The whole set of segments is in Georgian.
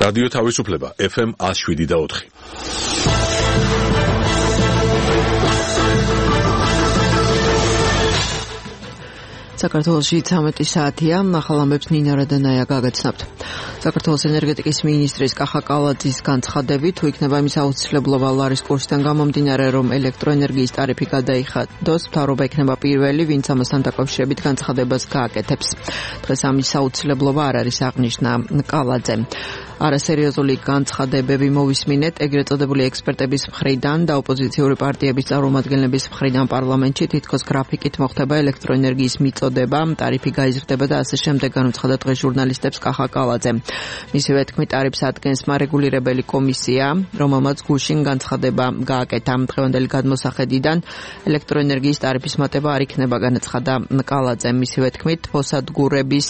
რადიო თავისუფლება FM 107.4. საქართველოში 13 საათია, ახალ ამბებს ნინა რადანაია გაგაცნობთ. საქართველოს ენერგეტიკის მინისტრის კახა კალაძის განცხადებით, თუ იქნება იმის აუცილებლობა ლარის კურსიდან გამომდინარე, რომ ელექტროენერგიის ტარიფი გადაიხადოს, მთავრობა იქნება პირველი, ვინც ამასთან დაკავშირებით განცხადებას გააკეთებს. დღეს ამის აუცილებლობა არ არის აღნიშნა კალაძემ. არასერიოზული განცხადებები მოვისმინეთ ეგრეთ წოდებული ექსპერტების მხრიდან და ოპოზიციური პარტიების წარმომადგენლების მხრიდან პარლამენტში თითქოს გრაფიკით მოხდება ელექტროენერგიის მიწოდება, ტარიფი გაიზრდება და ასე შემდეგ, განუცხადა დღეს ჟურნალისტებს კახა კალაძემ. მისივე თქმით, ტარიფს ადგენს მარეგულირებელი კომისია, რომელმაც გუშინ განცხადება გააკეთა. დღევანდელი გადმოსახედიდან ელექტროენერგიის ტარიფის მატება არ იქნება, განაცხადა კალაძემ. მისივე თქმით, ფოსადგურების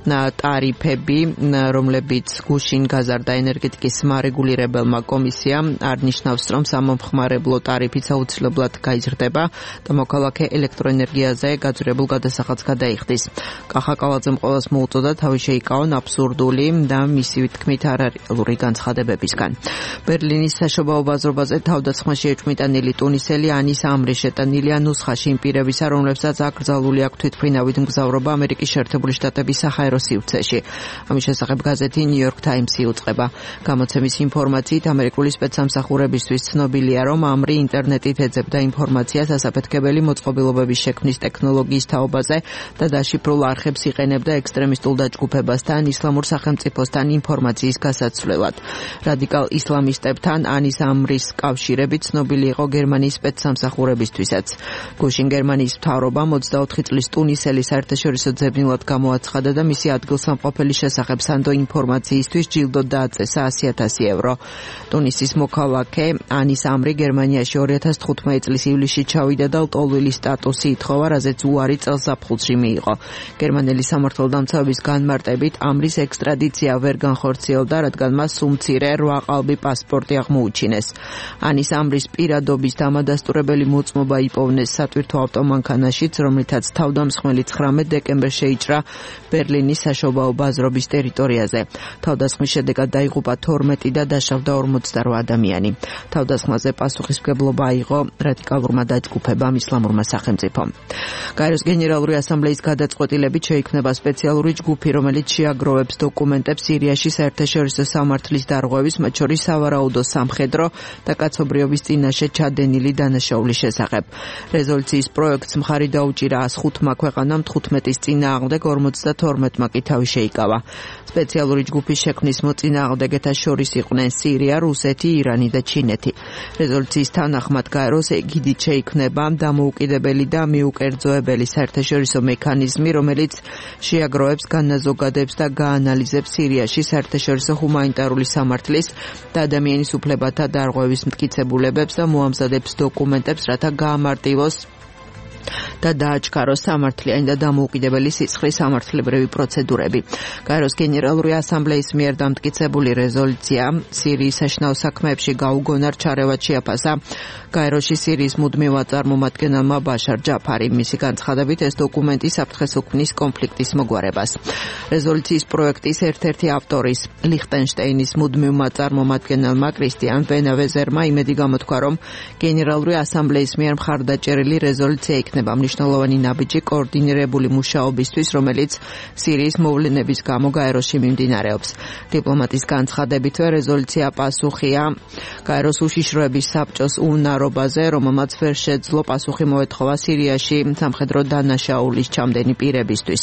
ტარიფები, რომლებიც გუშინ გაზარდა ენერგეტიკის მარეგულირებელმა კომისიამ, არ ნიშნავს, რომ სამომხმარებლო ტარიფიც აუცილებლად გაიზრდება და მოქალაქე ელექტროენერგიაზე გაძვირებულ გადასახადს გადაიხდის. კახა კალაძემ ყოველს მოუწოდა თავი შეიკავონ აბსურდული და მისი თქმით არარეალური განცხადებებისგან. ბერლინის საშობაო ბაზრობაზე თავდასხმაში ეჭვმიტანილი ტუნისელი ანის ამრი შეტანილია ნუსხაში იმ პირებისა, რომლებსაც აკრძალული აქვს თვითმფრინავით მგზავრობა ამერიკის შეერთებული შტატების საჰაერო სივრცეში. ამის შესახებ გაზეთი New York Times უწყება. გამოცემის ინფორმაციით, ამერიკული სპეცსამსახურებისთვის ცნობილია, რომ ამრი ინტერნეტით ეძებდა ინფორმაციას ასაფეთქებელი მოწყობილობების შექმნის ტექნოლოგიის თაობაზე და დაშიფრულ არხებს იყენებდა ექსტრემისტულ დაჯგუფებასთან, ისლამურ სახელმწიფოსთან ინფორმაციის გასაცვლელად. რადიკალ ისლამისტებთან ანის ამრის კავშირები ცნობილი იყო გერმანიის სპეცსამსახურებისთვისაც. გუშინ გერმანიის მთავრობამ 24 წლის ტუნისელი საერთაშორისო ძებნილად გამოაცხადა და მისი ადგილსამყოფელი შესახებ სანდო ინფორმაციისთვის ჯილდო დააწესა 100,000 ევრო. ტუნისის მოქალაქე ანის ამრი გერმანიაში 2015 წლის ივლისში ჩავიდა და ლტოლვილი სტატუსი ითხოვა, რაზეც უარი წელსაფხულში მიიღო. გერმანელი სამართალდამცავების განმარტებით ამრის ექსტრადიცია ვერ განხორციელდა, რადგან მას უმცირე 8 ყალბი პასპორტი აღმოუჩინეს. ანის ამრის პირადობის დამადასტურებელი მოწმობა იპოვნეს სატვირთო ავტომანქანაშიც, რომლითაც თავდამსხმელი 19 დეკემბერს შეიჭრა ბერლინის საშობაო ბაზრობის ტერიტორიაზე. თავდასხმის შედეგად დაიღუპა 12 და დაშავდა 48 ადამიანი. თავდასხმაზე პასუხისმგებლობა აიღო რადიკალურმა დაჯგუფებამ ისლამურმა სახელმწიფომ. გაეროს გენერალური ასამბლეის გადაწყვეტილებით შეიქმნება სპეციალური ჯგუფი, რომელიც შეაგროვებს დოკუმენტებს სირიაში საერთაშორისო სამართლის დარღვევის, მათ შორის სავარაუდო სამხედრო და კაცობრიობის წინაშე ჩადენილი დანაშაულის შესახებ. რეზოლუციის პროექტს მხარი დაუჭირა 105 ქვეყანამ, 15-ის წინააღმდეგ 52-მა კი თავი შეიკავა. სპეციალური ჯგუფის შექმნის მოწინააღმდეგეთა შორის იყვნენ სირია, რუსეთი, ირანი და ჩინეთი. რეზოლუციის თანახმად გაეროს ეგიდით შეიქმნება დამოუკიდებელი და მიუკერძოებელი საერთაშორისო მექანიზმი, რომელიც შეაგროვებს, განაზოგადებს და გაანალიზებს სირიაში საერთაშორისო ჰუმანიტარული სამართლის და ადამიანის უფლებათა დარღვევის მტკიცებულებებს და მოამზადებს დოკუმენტებს, რათა გაამარტივოს და დააჩქაროს სამართლიანი და დამოუკიდებელი სიცხრის სამართლებრივი პროცედურები. გაეროს გენერალური ასამბლეის მიერ დამტკიცებული რეზოლუცია სირიის საშინაო საქმეებში გაუგონარ ჩარევად შეაფასა გაეროში სირიის მუდმივად წარმომადგენელმა ბაშარ ჯაფარი. მისი განცხადებით, ეს დოკუმენტი საფრთხეს უქმნის კონფლიქტის მოგვარებას. რეზოლუციის პროექტის ერთ-ერთი ავტორის ლიხტენშტეინის მუდმივმა წარმომადგენელმა კრისტიან ვენავეზერმა იმედი გამოთქვა, რომ გენერალური ასამბლეის მიერ მხარდაჭერილი რეზოლუცია იქნება მნიშვნელოვანი ნაბიჯი კოორდინირებული მუშაობისთვის, რომელიც სირიის მოვლენების გამო გაეროში მიმდინარეობს. დიპლომატის განცხადებითვე რეზოლუცია პასუხია გაეროს უშიშროების საბჭოს უნარობაზე, რომელმაც ვერ შეძლო პასუხი მოეთხოვა სირიაში სამხედრო დანაშაულის ჩამდენი პირებისთვის.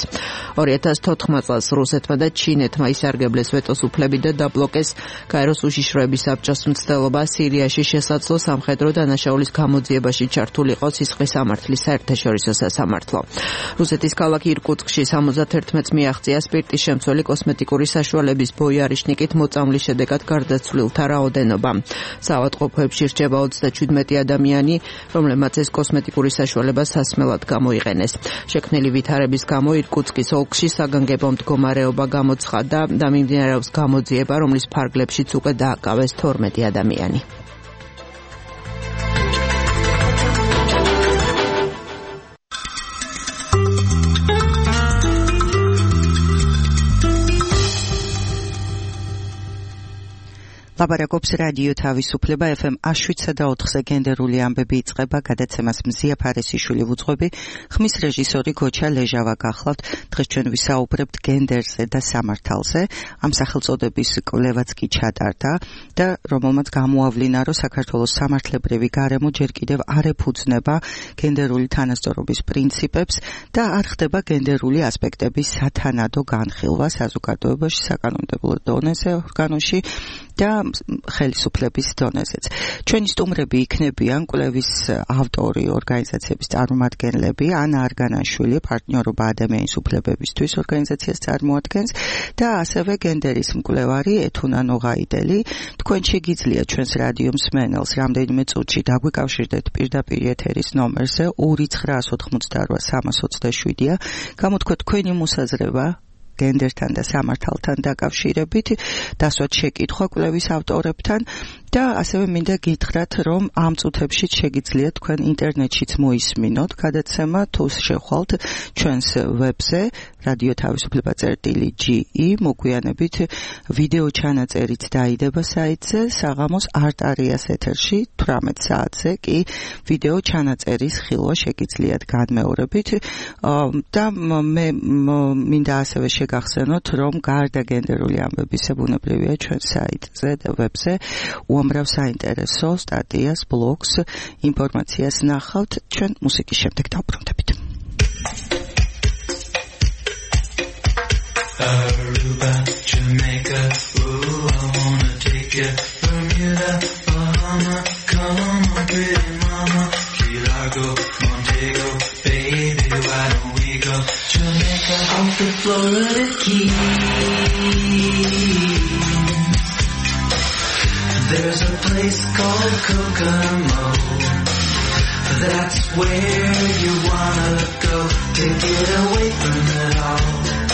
2014 წელს რუსეთმა და ჩინეთმა ისარგებლეს ვეტოს უფლები და დაბლოკეს გაეროს უშიშროების საბჭოს მცდელობა სირიაში შესაძლო სამხედრო დანაშაულის გამოძიებაში ჩართულიყო სისხლის სამართლის საერთაშორისო სასამართლო. რუსეთის ქალაქ ირკუტსკში 71 მიაღწია სპირტის შემცველი კოსმეტიკური საშუალების ბოიარიშნიკით მოწამვლის შედეგად გარდაცვლილთა რაოდენობა. საავადმყოფოებში რჩება 37 ადამიანი, რომლებმაც ეს კოსმეტიკური საშუალება სასმელად გამოიყენეს. შექმნილი ვითარების გამო ირკუტსკის ოლქში საგანგებო მდგომარეობა გამოცხადდა და მიმდინარეობს გამოძიება, რომლის ფარგლებშიც უკვე დააკავეს 12 ადამიანი. ლაპარაკობს რადიო თავისუფლება FM 107.4-ზე გენდერული ამბები იწყება, გადაცემას მზია ფარესიშვილი ვუძღვები, ხმის რეჟისორი გოჩა ლეჟავა გახლავთ. დღეს ჩვენ ვისაუბრებთ გენდერზე და სამართალზე. ამ სახელწოდების კვლევაც კი ჩატარდა და რომელმაც გამოავლინა, რომ საქართველოს სამართლებრივი გარემო ჯერ კიდევ არ ეფუძნება გენდერული თანასწორობის პრინციპებს და არ ხდება გენდერული ასპექტების სათანადო განხილვა საზოგადოებაში, საკანონმდებლო დონეზე, ორგანოში და ხელისუფლების დონეზეც. ჩვენი სტუმრები იქნებიან კვლევის ავტორი, ორგანიზაციების წარმომადგენლები, ანა არგანაშვილი, პარტნიორობა ადამიანის უფლებებისთვის ორგანიზაციას წარმოადგენს და ასევე გენდერის მკვლევარი ეთუნა ნოღაიდელი. თქვენ შეგიძლია ჩვენს რადიო მსმენელს რამდენიმე წუთში დაგვიკავშირდეთ პირდაპირ ეთერის ნომერზე 2988327-ია. გამოთქვეთ თქვენი მოსაზრება გენდერთან და სამართალთან დაკავშირებით, დასვათ შეკითხვა კვლევის ავტორებთან და ასევე მინდა გითხრათ, რომ ამ წუთებში შეგიძლიათ თქვენ ინტერნეტშიც მოისმინოთ გადაცემა, თუ შეხვალთ ჩვენს ვებზე რადიო თავისუფლება.ge მოგვიანებით ვიდეო ჩანაწერით დაიდება საიტზე, საღამოს არტარიას ეთერში 18 საათზე კი ვიდეო ჩანაწერის ხილვა შეგიძლიათ განმეორებით და მე მინდა ასევე გახსენოთ, რომ გარდა გენდერული ამბებისა ბუნებრივია ჩვენ საიტზე და ვებზე უამრავ საინტერესო სტატიას, ბლოგს, ინფორმაციას ნახავთ. ჩვენ მუსიკის შემდეგ დავბრუნდებით. Aruba, Jamaica, ooh, I wanna take you. Bermuda, Bahama, come on, pretty mama. Key Largo, Montego, baby, why don't we go? Jamaica, off the Florida Keys. There's a place called Kokomo. That's where you wanna go to get away from it all.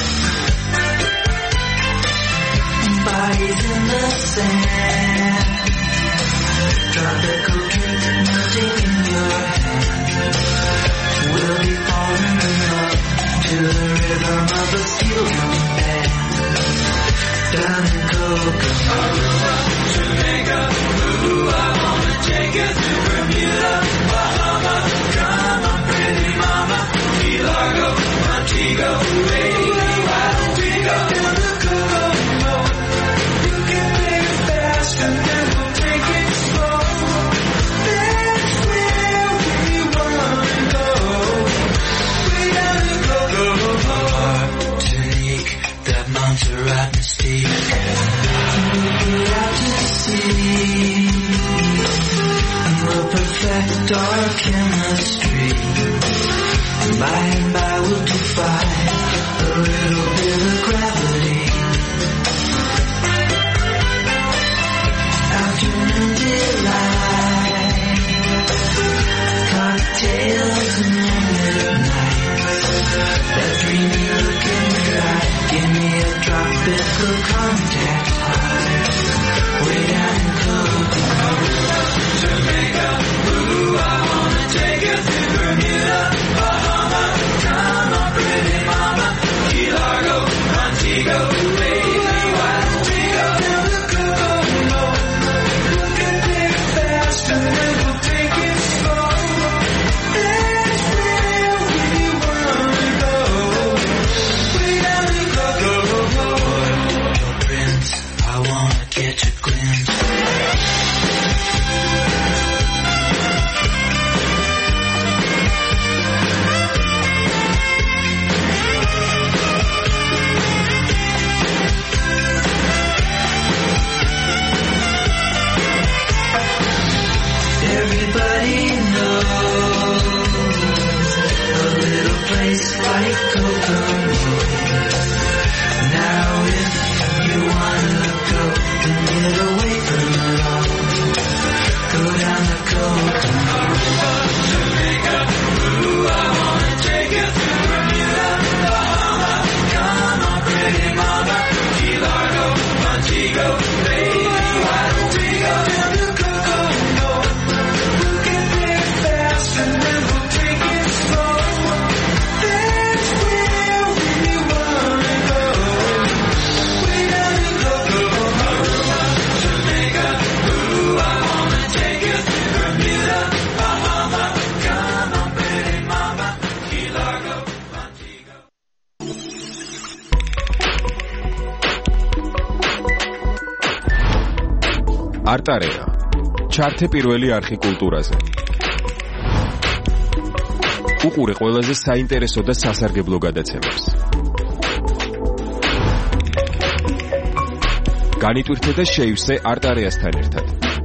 Bodies in the sand, tropical drinks melting in your hand. We'll be falling in love to the rhythm of a steel drum band. Down in Kokomo, Jamaica, ooh, I wanna take you to Bermuda, Bahama, come on, pretty mama, Key Largo, Montego, baby, why don't we go down to Kokomo? You can take it fast and then we'll take it slow. That's where we wanna go, way down in Kokomo. Martinique, that Montserrat mystique. We'll out to sea, and we'll perfect our chemistry. By and by we'll defy a little bit of gravity. Afternoon delight, cocktails and moonlit nights. That dreamy look in your eye, give me a tropical contact high. Way down in Kokomo, Jamaica, ooh, I wanna take you to Bermuda, Bahama, come on, pretty mama. არტარეა. ჩართე პირველი არხი კულტურაზე. უყურე ყველაზე საინტერესო და სასარგებლო გადაცემებს. განიტვირთე და შეივსე არტარეასთან ერთად.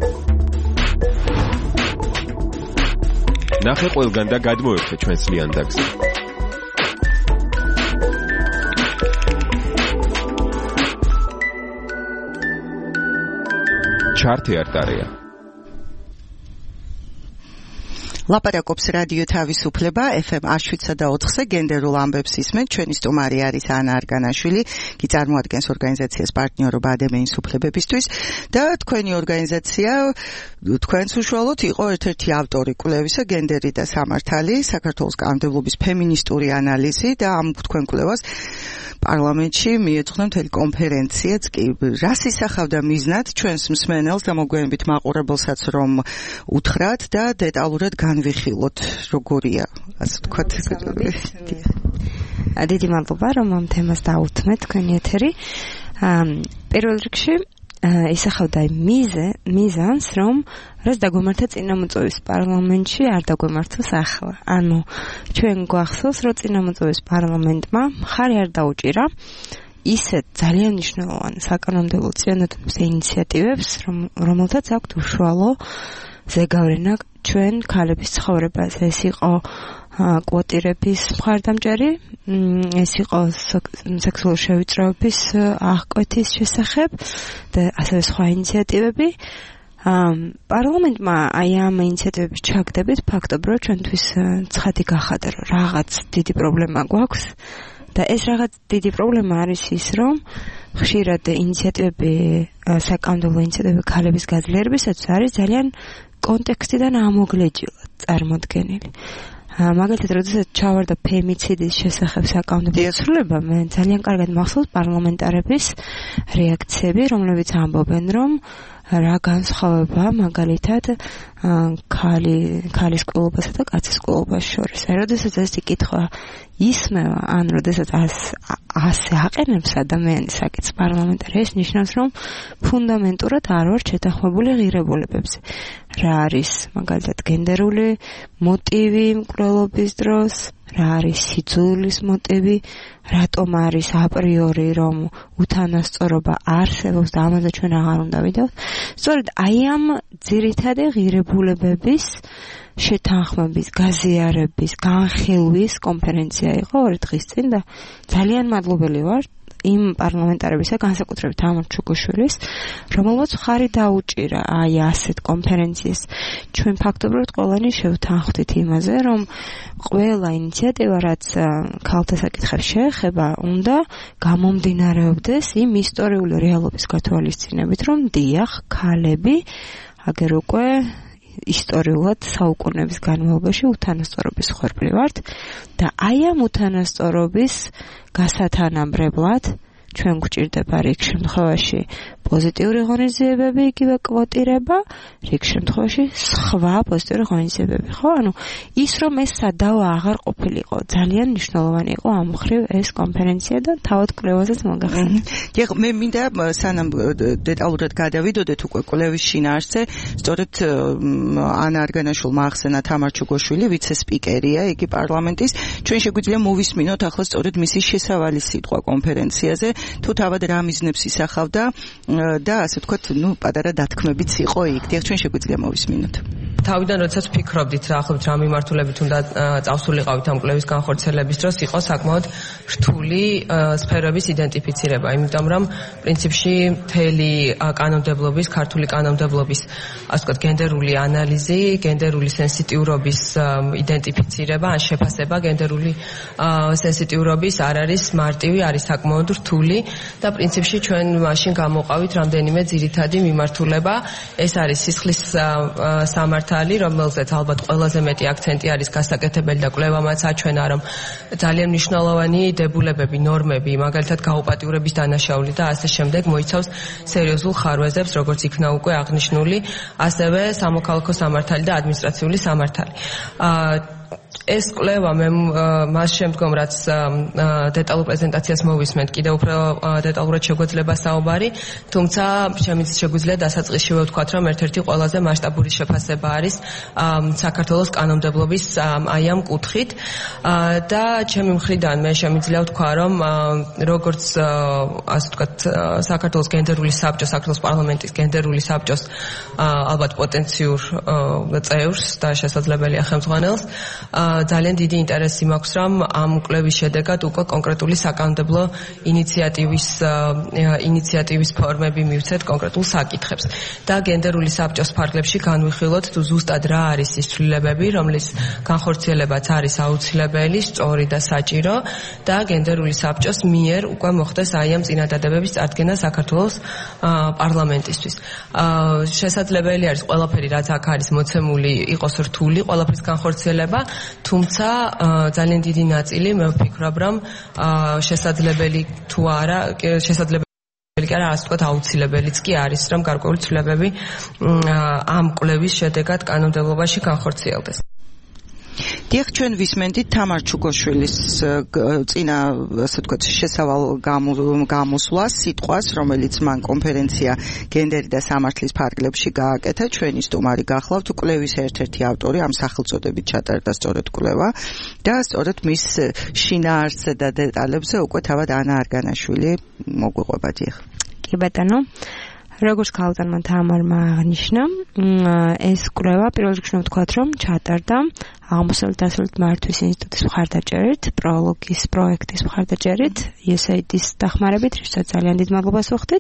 ნახე ყველგან და გადმოერთე ჩვენს ლიანდაგზე. ჩართე არტარეა. ლაპარაკობს რადიო თავისუფლება FM 107.4-ზე გენდერულ ამბებს ისმენთ. ჩვენი სტუმარი არის ანა არგანაშვილი, კი წარმოადგენს ორგანიზაციას პარტნიორობა ადამიანის უფლებებისთვის და თქვენი ორგანიზაცია თქვენს უშუალოდ იყო ერთ-ერთი ავტორი კვლევისა გენდერი და სამართალი, საქართველოს კანონმდებლობის ფემინისტური ანალიზი და ამ თქვენ კვლევას პარლამენტში მიეძღვნა მთელი კონფერენციაც კი. რას ისახავდა მიზნად ჩვენს მსმენელს და მოგვიანებით მაყურებელსაც რომ უთხრათ და დეტალურად განვიხილოთ როგორია ასე ვთქვათ. დიდი მადლობა რომ ამ თემას დაუთმეთ თქვენი ეთერი. პირველ რიგში ისახავდა მიზანს რომ რაც დაგვემართა წინამოწვევის პარლამენტში არ დაგვემართოს ახლა. ანუ ჩვენ გვახსოვს რომ წინამოწვევის პარლამენტმა მხარი არ დაუჭირა ისეთ ძალიან მნიშვნელოვან საკანონმდებლო წინადადების ინიციატივებს რომელთაც აქვთ უშუალო ზეგავლენა ჩვენ ქალების ცხოვრებაზე. ეს იყო კვოტირების მხარდამჭერი, ეს იყო სექსუალური შევიწროების აღკვეთის შესახებ და ასევე სხვა ინიციატივები. პარლამენტმა აი ამ ინიციატივების ჩაგდებით ფაქტობრივად ჩვენთვის ცხადი გახადა რომ რაღაც დიდი პრობლემა გვაქვს და ეს რაღაც დიდი პრობლემა არის ის რომ ხშირად ინიციატივები საკანონმდებლო ინიციატივები ქალების გაძლიერებისათვის არის ძალიან კონტექსტიდან ამოგლეჯილად წარმოდგენილი. მაგალითად, როდესაც ჩავარდა ფემიციდის შესახებ საკანონმდებლო ცვლილება, მე ძალიან კარგად მახსოვს პარლამენტარების რეაქციები, რომლებიც ამბობენ, რომ რა განსხვავება მაგალითად ქალის კვლევასა და კაცის კვლევას შორის. აი, როდესაც ეს კითხვა ისმევა, ან როდესაც ასე აყენებს ადამიანის საკითხს პარლამენტარი, ეს ნიშნავს, რომ ფუნდამენტურად არ ვარ შეთანხმებული ღირებულებებზე. რა არის მაგალითად გენდერული მოტივი მკვლელობის დროს, რა არის სიძულვის მოტივი, რატომ არის აპრიორი რომ უთანასწორობა არსებობს და ამაზე ჩვენ აღარ უნდა ვიდევთ. სწორედ აი ამ ძირითადი ღირებულებების შეთანხმების, გაზიარების, განხილვის კონფერენცია იყო 2 დღის წინ და ძალიან მადლობელი ვარ იმ პარლამენტარებისა, განსაკუთრებით ამორჩ ჩუგოშვილის, რომელმაც მხარი დაუჭირა აი ასეთ კონფერენციას. ჩვენ ფაქტობრივად ყველანი შევთანხმდით იმაზე, რომ ყველა ინიციატივა, რაც ქალთა საკითხებს შეეხება, უნდა გამომდინარეობდეს იმ ისტორიული რეალობის გათვალისწინებით, რომ დიახ, ქალები აგერ უკვე ისტორიულად საუკუნეების განმავლობაში უთანასწორობის ხორბლი ვართ და აი ამ უთანასწორობის გასათანაბრებლად ჩვენ გვჭირდება რიგ შემთხვევაში პოზიტიური ღონისძიებები, იგივე კვოტირება, რიგ შემთხვევაში სხვა პოზიტიური ღონისძიებები, ხო? ანუ ის რომ ეს სადავო აღარ ყოფილიყო, ძალიან მნიშვნელოვანი იყო ამ მხრივ ეს კონფერენცია და თავად კვლევაზეც მოგახსენეთ. დიახ, მე მინდა სანამ დეტალურად გადავიდოდეთ უკვე კვლევის შინაარსზე, სწორედ ანა არგანაშვილმა ახსენა თამარ ჩუგოშვილი, ვიცე-სპიკერია იგი პარლამენტის. ჩვენ შეგვიძლია მოვისმინოთ ახლა სწორედ მისი შესავალი სიტყვა კონფერენციაზე, თუ თავად რა მიზნებს ისახავდა და ასე ვთქვათ, პატარა დათქმებიც იყო იქ. დიახ, ჩვენ შეგვიძლია მოვისმინოთ. თავიდან როდესაც ვფიქრობდით რა ახლა რა მიმართულებით უნდა წავსულიყავით ამ კვლევის განხორციელების დროს, იყო საკმაოდ რთული სფეროების იდენტიფიცირება, იმიტომ რომ პრინციპში მთელი კანონმდებლობის, ქართული კანონმდებლობის, ასე ვთქვათ, გენდერული ანალიზი, გენდერული სენსიტიურობის იდენტიფიცირება, ან შეფასება გენდერული სენსიტიურობის არ არის მარტივი, არის საკმაოდ რთული და პრინციპში ჩვენ მაშინ გამოვყავით რამდენიმე ძირითადი მიმართულება. ეს არის სისხლის სამართალი, რომელზეც ალბათ ყველაზე მეტი აქცენტი არის გასაკეთებელი და კვლევამაც აჩვენა, რომ ძალიან მნიშვნელოვანი დებულებები, ნორმები, მაგალითად გაუპატიურების დანაშაული და ასე შემდეგ მოიცავს სერიოზულ ხარვეზებს, როგორც იქნა უკვე აღნიშნული, ასევე სამოქალაქო სამართალი და ადმინისტრაციული სამართალი. ეს კვლევა მე მას შემდგომ რაც დეტალურ პრეზენტაციას მოვისმენთ, კიდევ უფრო დეტალურად შეგვეძლება საუბარი, თუმცა შეგვიძლია დასაწყისშივე ვთქვათ, რომ ერთ-ერთი ყველაზე მასშტაბური შეფასება არის საქართველოს კანონმდებლობის აი ამ კუთხით და ჩემი მხრიდან მე შემიძლია ვთქვა, რომ როგორც ასე ვთქვათ საქართველოს გენდერული საბჭოს, საქართველოს პარლამენტის გენდერული საბჭოს ალბათ პოტენციურ წევრს და შესაძლებელია ხელმძღვანელს ძალიან დიდი ინტერესი მაქვს, რომ ამ კვლევის შედეგად უკვე კონკრეტული საკანონმდებლო ინიციატივის ფორმები მივცეთ კონკრეტულ საკითხებს და გენდერული საბჭოს ფარგლებში განვიხილოთ თუ ზუსტად რა არის ის ცვლილებები, რომლის განხორციელებაც არის აუცილებელი, სწორი და საჭირო და გენდერული საბჭოს მიერ უკვე მოხდეს აი ამ წინადადებების წარდგენა საქართველოს პარლამენტისთვის. შესაძლებელი არის ყველაფერი რაც აქ არის მოცემული იყოს რთული, ყველაფრის განხორციელება, თუმცა ძალიან დიდი ნაწილი მე ვფიქრობ, რომ შესაძლებელი თუ არა, შესაძლებელი კი არა, ასე ვთქვათ, აუცილებელიც კი არის, რომ გარკვეული ცვლილებები ამ კვლევის შედეგად კანონმდებლობაში განხორციელდეს. დიახ, ჩვენ ვისმენდით თამარ ჩუგოშვილის წინა, ასე ვთქვათ, შესავალ გამოსვლას, სიტყვას, რომელიც მან კონფერენცია გენდერი და სამართლის ფარგლებში გააკეთა. ჩვენი სტუმარი გახლავთ კვლევის ერთ-ერთი ავტორი, ამ სახელწოდებით ჩატარდა სწორედ კვლევა და სწორედ მის შინაარსზე და დეტალებზე უკვე თავად ანა არგანაშვილი მოგვიყვება. დიახ. კი ბატონო. როგორც ქალბატონმა თამარმა აღნიშნა, ეს კვლევა პირველ რიგში ვთქვათ, რომ ჩატარდა აღმოსავლეთ-დასავლეთ მართვის ინსტიტუტის მხარდაჭერით, პროლოგის პროექტის მხარდაჭერით, USAID-ის დახმარებით, რითაც ძალიან დიდ მადლობას ვუხდით,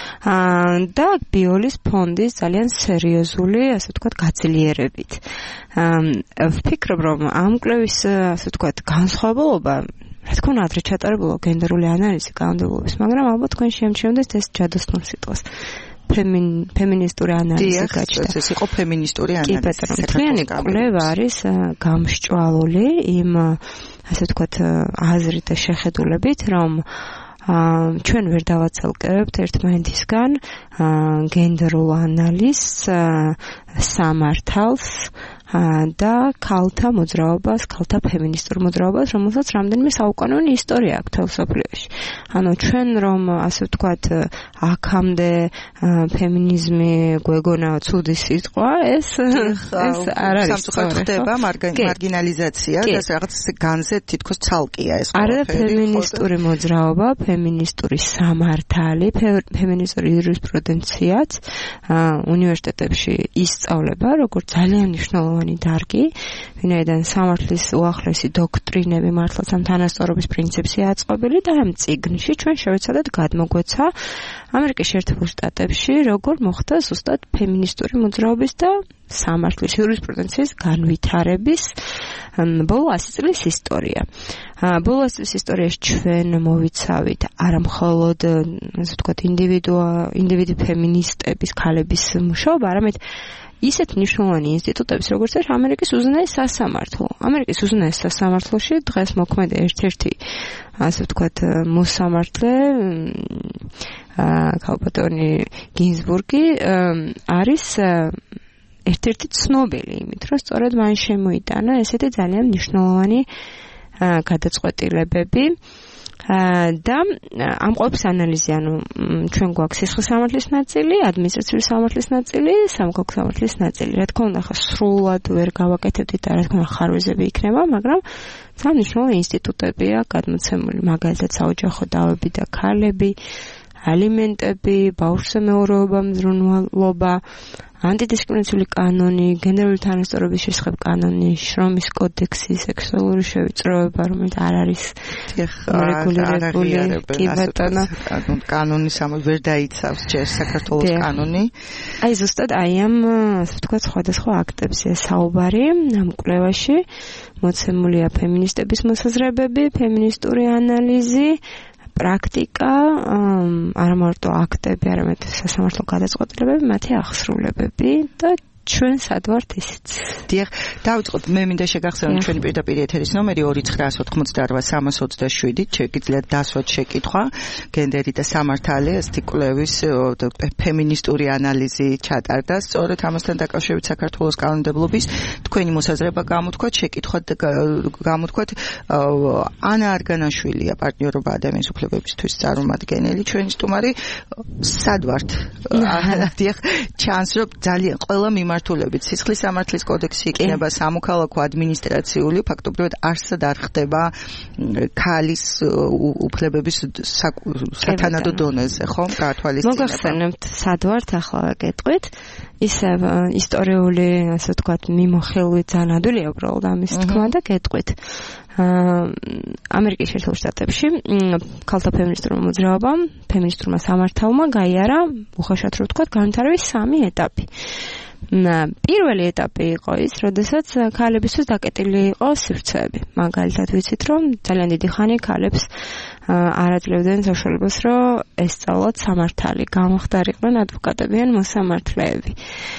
და ბიოლის ფონდის ძალიან სერიოზული, ასე ვთქვათ, გაძლიერებით. ვფიქრობ, რომ ამ კვლევის, ასე ვთქვათ, განსხვავებულობა რა თქმა უნდა ადრე ჩატარებულა გენდერული ანალიზი კანონმდებლობის, მაგრამ ალბათ თქვენ შეამჩნევთ ეს ჯადოსნურ სიტყვას. ფემინისტური ანალიზი გაჩნდა. ეს იყო ფემინისტური ანალიზი. კი ბატონო, თქვენი კვლევა არის გამსჭვალული იმ, ასე ვთქვათ, აზრით და შეხედულებით, რომ ჩვენ ვერ დავაცალკევებთ ერთმანეთისგან გენდერულ ანალიზს, სამართალს და ქალთა მოძრაობას, ქალთა ფემინისტურ მოძრაობას, რომელსაც რამდენიმე საუკუნოვანი ისტორია აქვს თელსოფლიოში. ანუ ჩვენ რომ ასე ვთქვათ, აქამდე ფემინიზმი გვეგონა ცუდი სიტყვა, ეს არ არის. სამწუხაროდ ხდება მარგინალიზაცია და რაღაც განზე თითქოს ცალკეა ეს ყველაფერი. არა, ფემინისტური მოძრაობა, ფემინისტური სამართალი, ფემინისტური იურისპრუდენციაც უნივერსიტეტებში ისწავლება, როგორც ძალიან მნიშვნელოვანი დარგი, ვინაიდან სამართლის უახლესი დოქტრინები მართლაც ამ თანასწორობის პრინციპსია აწყობილი და ამ წიგნში ჩვენ შევეცადეთ გადმოგვეცა ამერიკის შეერთებულ შტატებში როგორ მოხდა ზუსტად ფემინისტური მოძრაობის და სამართლის იურისპრუდენციის განვითარების ბოლო 100 წლის ისტორია. ბოლო 100 წლის ისტორიაში ჩვენ მოვიცავით არამხოლოდ, ასე ვთქვათ, ინდივიდი ფემინისტების, ქალების მუშაობა, არამედ ისეთ მნიშვნელოვანი ინსტიტუტების, როგორც არის ამერიკის უზენაეს სასამართლო. ამერიკის უზენაეს სასამართლოში დღეს მოქმედი ერთ-ერთი, ასე ვთქვათ, მოსამართლე ქალბატონი გინზბურგი არის ერთ-ერთი ცნობილი იმით, რომ სწორედ მან შემოიტანა ესეთი ძალიან მნიშვნელოვანი გადაწყვეტილებები და ამ ყოველფრის ანალიზი, ანუ ჩვენ გვაქვს სისხლის სამართლის ნაწილი, ადმინისტრაციული სამართლის ნაწილი, სამოქალაქო სამართლის ნაწილი. რა თქმა უნდა, ხა სრულად ვერ გავაკეთებდით და რა თქმა უნდა ხარვეზები იქნება, მაგრამ ძალიან მნიშვნელოვანი ინსტიტუტებია გადმოცემული, მაგალითად საოჯახო დავები და ქალები, ალიმენტები, ბავშვზე მეურვეობა, მზრუნველობა, ანტიდისკრიმინაციული კანონი, გენდერული თანასწორობის შესახებ კანონი, შრომის კოდექსი, სექსუალური შევიწროება, რომელიც არ არის რეგულირებული. კი ბატონო, კანონის ვერ დაიცავს ჯერ საქართველოს კანონი. აი ზუსტად აი ამ, ასე ვთქვათ, სხვადასხვა აქტებზე საუბარი ამ კვლევაში მოცემულია ფემინისტების მოსაზრებები, ფემინისტური ანალიზი, პრაქტიკა, არა მარტო აქტები, არამედ სასამართლო გადაწყვეტილებები, მათი აღსრულებები და ჩვენ სად ვართ ისიც. დიახ, დავიწყოთ. მე მინდა შეგახსენოთ ჩვენი პირდაპირ ეთერის ნომერი 2988327. შეგიძლიათ დასვათ შეკითხვა, გენდერი და სამართალი, ასეთი კვლევის ფემინისტური ანალიზი ჩატარდა. სწორედ ამასთან დაკავშირებით საქართველოს კანონმდებლობის თქვენი მოსაზრება გამოთქვათ, შეკითხვათ გამოთქვათ. ანა არგანაშვილია, პარტნიორობა ადამიანის უფლებებისთვის წარმომადგენელი, ჩვენი სტუმარი. სად ვართ? დიახ, ჩანს რომ ძალიან ყველა მიმართულებით სისხლის სამართლის კოდექსი იქნება სამოქალაქო ადმინისტრაციული, ფაქტობრივად არსად არ ხდება ქალის უფლებების სათანადო დონეზე, ხო? გაათვალისწინება. მოგახსენებთ, სად ვართ ახლა გეტყვით? ისევ ისტორიული, ასე ვთქვათ, მიმოხილვით ძალიან ადვილია უბრალოდ ამის თქმა და გეტყვით. ამერიკის შეერთებულ შტატებში ქალთა ფემინისტურმა მოძრაობამ, ფემინისტურმა სამართალმა გაიარა, უხეშად რო ვთქვათ, განვითარების 3 ეტაპი. პირველი ეტაპი იყო ის, როდესაც ქალებისთვის დაკეტილი იყო სივრცეები. მაგალითად ვიცით, რომ ძალიან დიდი ხანი ქალებს არ აძლევდნენ საშუალებას, რომ ესწავლათ სამართალი, გამხდარიყვნენ ადვოკატები ან მოსამართლეები.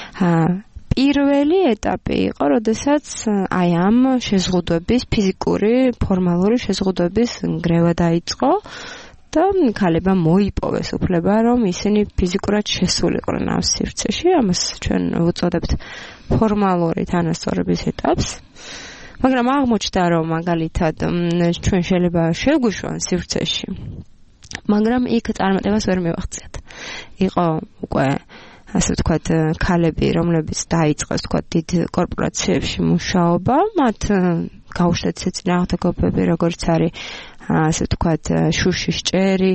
პირველი ეტაპი იყო, როდესაც აი ამ შეზღუდვების, ფიზიკური, ფორმალური შეზღუდვების ნგრევა დაიწყო და ქალებმა მოიპოვეს უფლება, რომ ისინი ფიზიკურად შესულიყვნენ ამ სივრცეში, ამას ჩვენ ვუწოდებთ ფორმალური თანასწორობის ეტაპს. მაგრამ აღმოჩნდა, რომ მაგალითად ჩვენ შეიძლება შევგვიშვან სივრცეში, მაგრამ იქ წარმატებას ვერ მივახციათ. იყო უკვე ასე ვთქვათ, ქალები, რომლებიც დაიწყეს ვთქვათ დიდ კორპორაციებში მუშაობა, მათ გაუშვათ წინააღმდეგობები, როგორც არის ასე ვთქვათ, შუშის ჭერი,